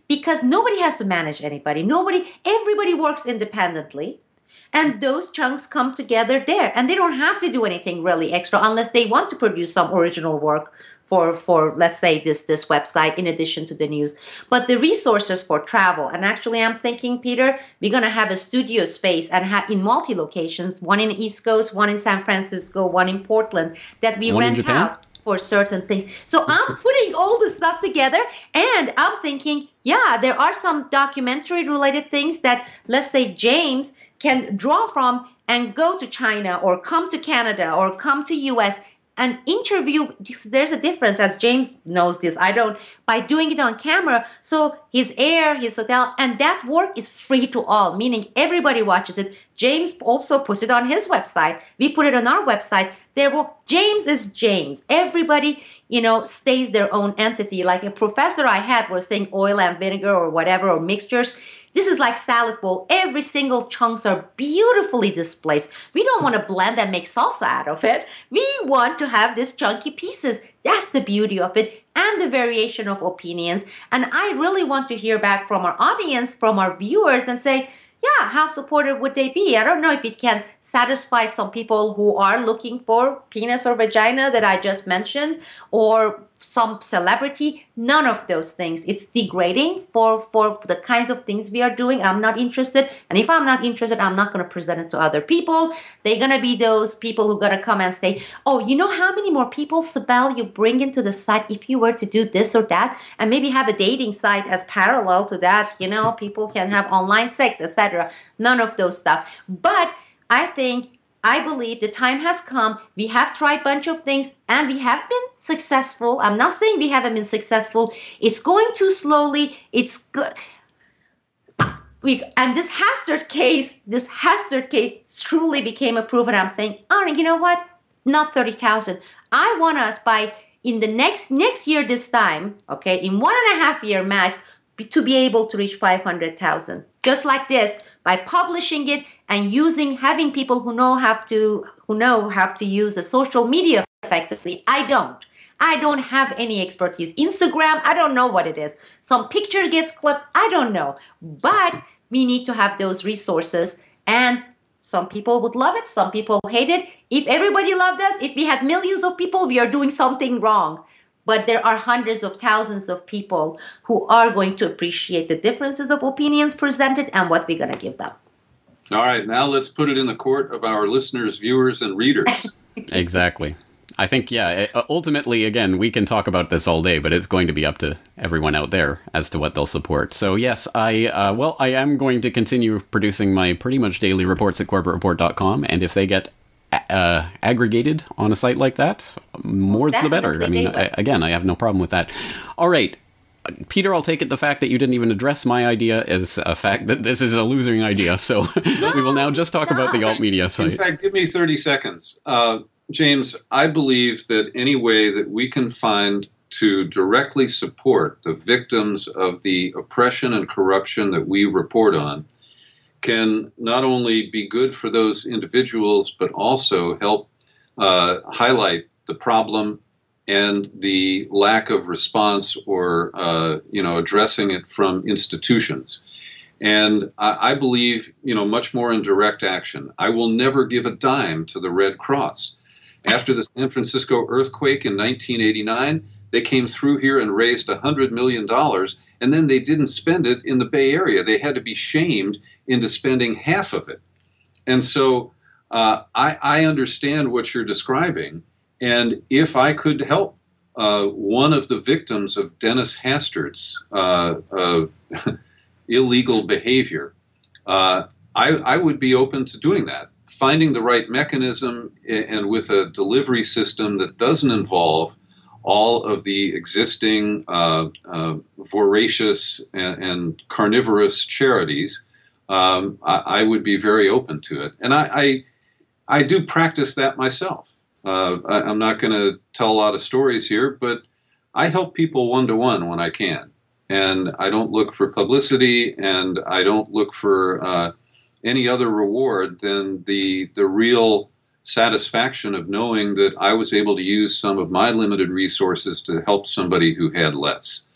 because nobody has to manage anybody. Everybody works independently. And those chunks come together there. And they don't have to do anything really extra unless they want to produce some original work for let's say, this website in addition to the news. But the resources for travel, and actually I'm thinking, Peter, we're going to have a studio space and have in multi-locations, one in the East Coast, one in San Francisco, one in Portland, that we rent out for certain things. So I'm putting all the stuff together, and I'm thinking, yeah, there are some documentary related things that, let's say, James can draw from and go to China or come to Canada or come to US and interview. There's a difference, as James knows this. I don't, by doing it on camera. So his air, his hotel, and that work is free to all, meaning everybody watches it. James also puts it on his website. We put it on our website. James is James. Everybody, stays their own entity. Like a professor I had was saying oil and vinegar or whatever, or mixtures. This is like salad bowl. Every single chunks are beautifully displaced. We don't want to blend and make salsa out of it. We want to have these chunky pieces. That's the beauty of it, and the variation of opinions. And I really want to hear back from our audience, from our viewers, and say, yeah, how supportive would they be? I don't know if it can satisfy some people who are looking for penis or vagina that I just mentioned, or some celebrity. None of those things. It's degrading for the kinds of things we are doing. I'm not interested. And if I'm not interested, I'm not going to present it to other people. They're going to be those people who are going to come and say, oh, you know how many more people, Sibel, you bring into the site if you were to do this or that, and maybe have a dating site as parallel to that. People can have online sex, etc. None of those stuff. But I believe the time has come. We have tried a bunch of things and we have been successful. I'm not saying we haven't been successful. It's going too slowly. It's good. And this Hastert case truly became a proof. And I'm saying, oh, you know what? Not 30,000. I want us in the next year this time, okay, in 1.5 year max, to be able to reach 500,000. Just like this, by publishing it and having people who know how to use the social media effectively. I don't have any expertise. Instagram, I don't know what it is. Some picture gets clipped, I don't know. But we need to have those resources, and some people would love it, some people hate it. If everybody loved us, if we had millions of people, we are doing something wrong. But there are hundreds of thousands of people who are going to appreciate the differences of opinions presented and what we're going to give them. All right, now let's put it in the court of our listeners, viewers, and readers. Exactly. I think, ultimately, again, we can talk about this all day, but it's going to be up to everyone out there as to what they'll support. So, yes, I am going to continue producing my pretty much daily reports at CorbettReport.com, and if they get aggregated on a site like that, more's the better. I mean, I have no problem with that. All right. Peter, I'll take it the fact that you didn't even address my idea as a fact that this is a losing idea. So we will now just talk about the alt media site. In fact, give me 30 seconds. James, I believe that any way that we can find to directly support the victims of the oppression and corruption that we report on can not only be good for those individuals, but also help highlight the problem and the lack of response or addressing it from institutions. And I believe much more in direct action. I will never give a dime to the Red Cross. After the San Francisco earthquake in 1989, they came through here and raised $100 million, and then they didn't spend it in the Bay Area. They had to be shamed into spending half of it. And so I understand what you're describing. And if I could help one of the victims of Dennis Hastert's illegal behavior, I would be open to doing that. Finding the right mechanism and with a delivery system that doesn't involve all of the existing voracious and carnivorous charities, I would be very open to it. And I do practice that myself. I'm not going to tell a lot of stories here, but I help people one-to-one when I can. And I don't look for publicity, and I don't look for any other reward than the real satisfaction of knowing that I was able to use some of my limited resources to help somebody who had less.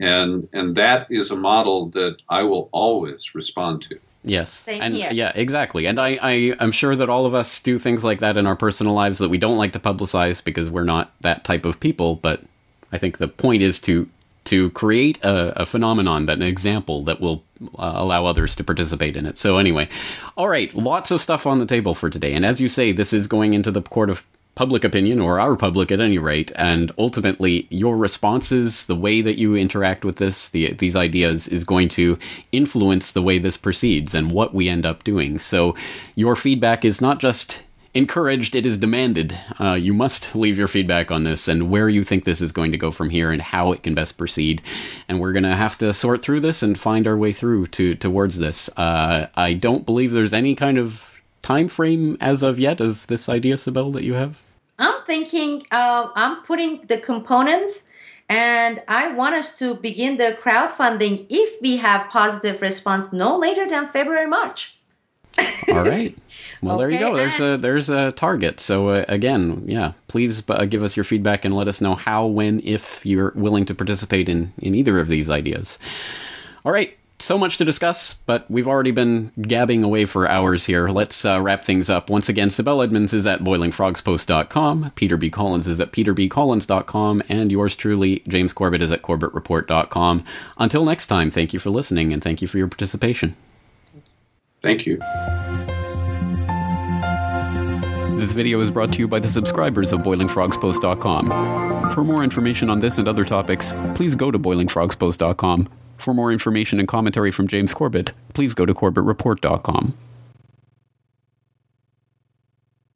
And that is a model that I will always respond to. Yes. Same and here. Yeah, exactly. And I'm sure that all of us do things like that in our personal lives that we don't like to publicize because we're not that type of people. But I think the point is to create a phenomenon, an example that will allow others to participate in it. So anyway, all right, lots of stuff on the table for today. And as you say, this is going into the court of public opinion, or our public at any rate, and ultimately your responses, the way that you interact with these ideas is going to influence the way this proceeds and what we end up doing. So your feedback is not just encouraged, it is demanded. You must leave your feedback on this and where you think this is going to go from here and how it can best proceed. And we're going to have to sort through this and find our way through towards this. I don't believe there's any kind of time frame as of yet of this idea, Sibel, that you have? I'm thinking I'm putting the components, and I want us to begin the crowdfunding if we have positive response no later than February, March. All right. Well, Okay, there you go. There's a target. So again, yeah, please give us your feedback and let us know how, when, if you're willing to participate in either of these ideas. All right. So much to discuss, but we've already been gabbing away for hours here. Let's wrap things up. Once again, Sibel Edmonds is at boilingfrogspost.com, Peter B. Collins is at peterbcollins.com, and yours truly, James Corbett, is at corbettreport.com. Until next time, thank you for listening, and thank you for your participation. Thank you. This video is brought to you by the subscribers of boilingfrogspost.com. For more information on this and other topics, please go to boilingfrogspost.com. For more information and commentary from James Corbett, please go to corbettreport.com.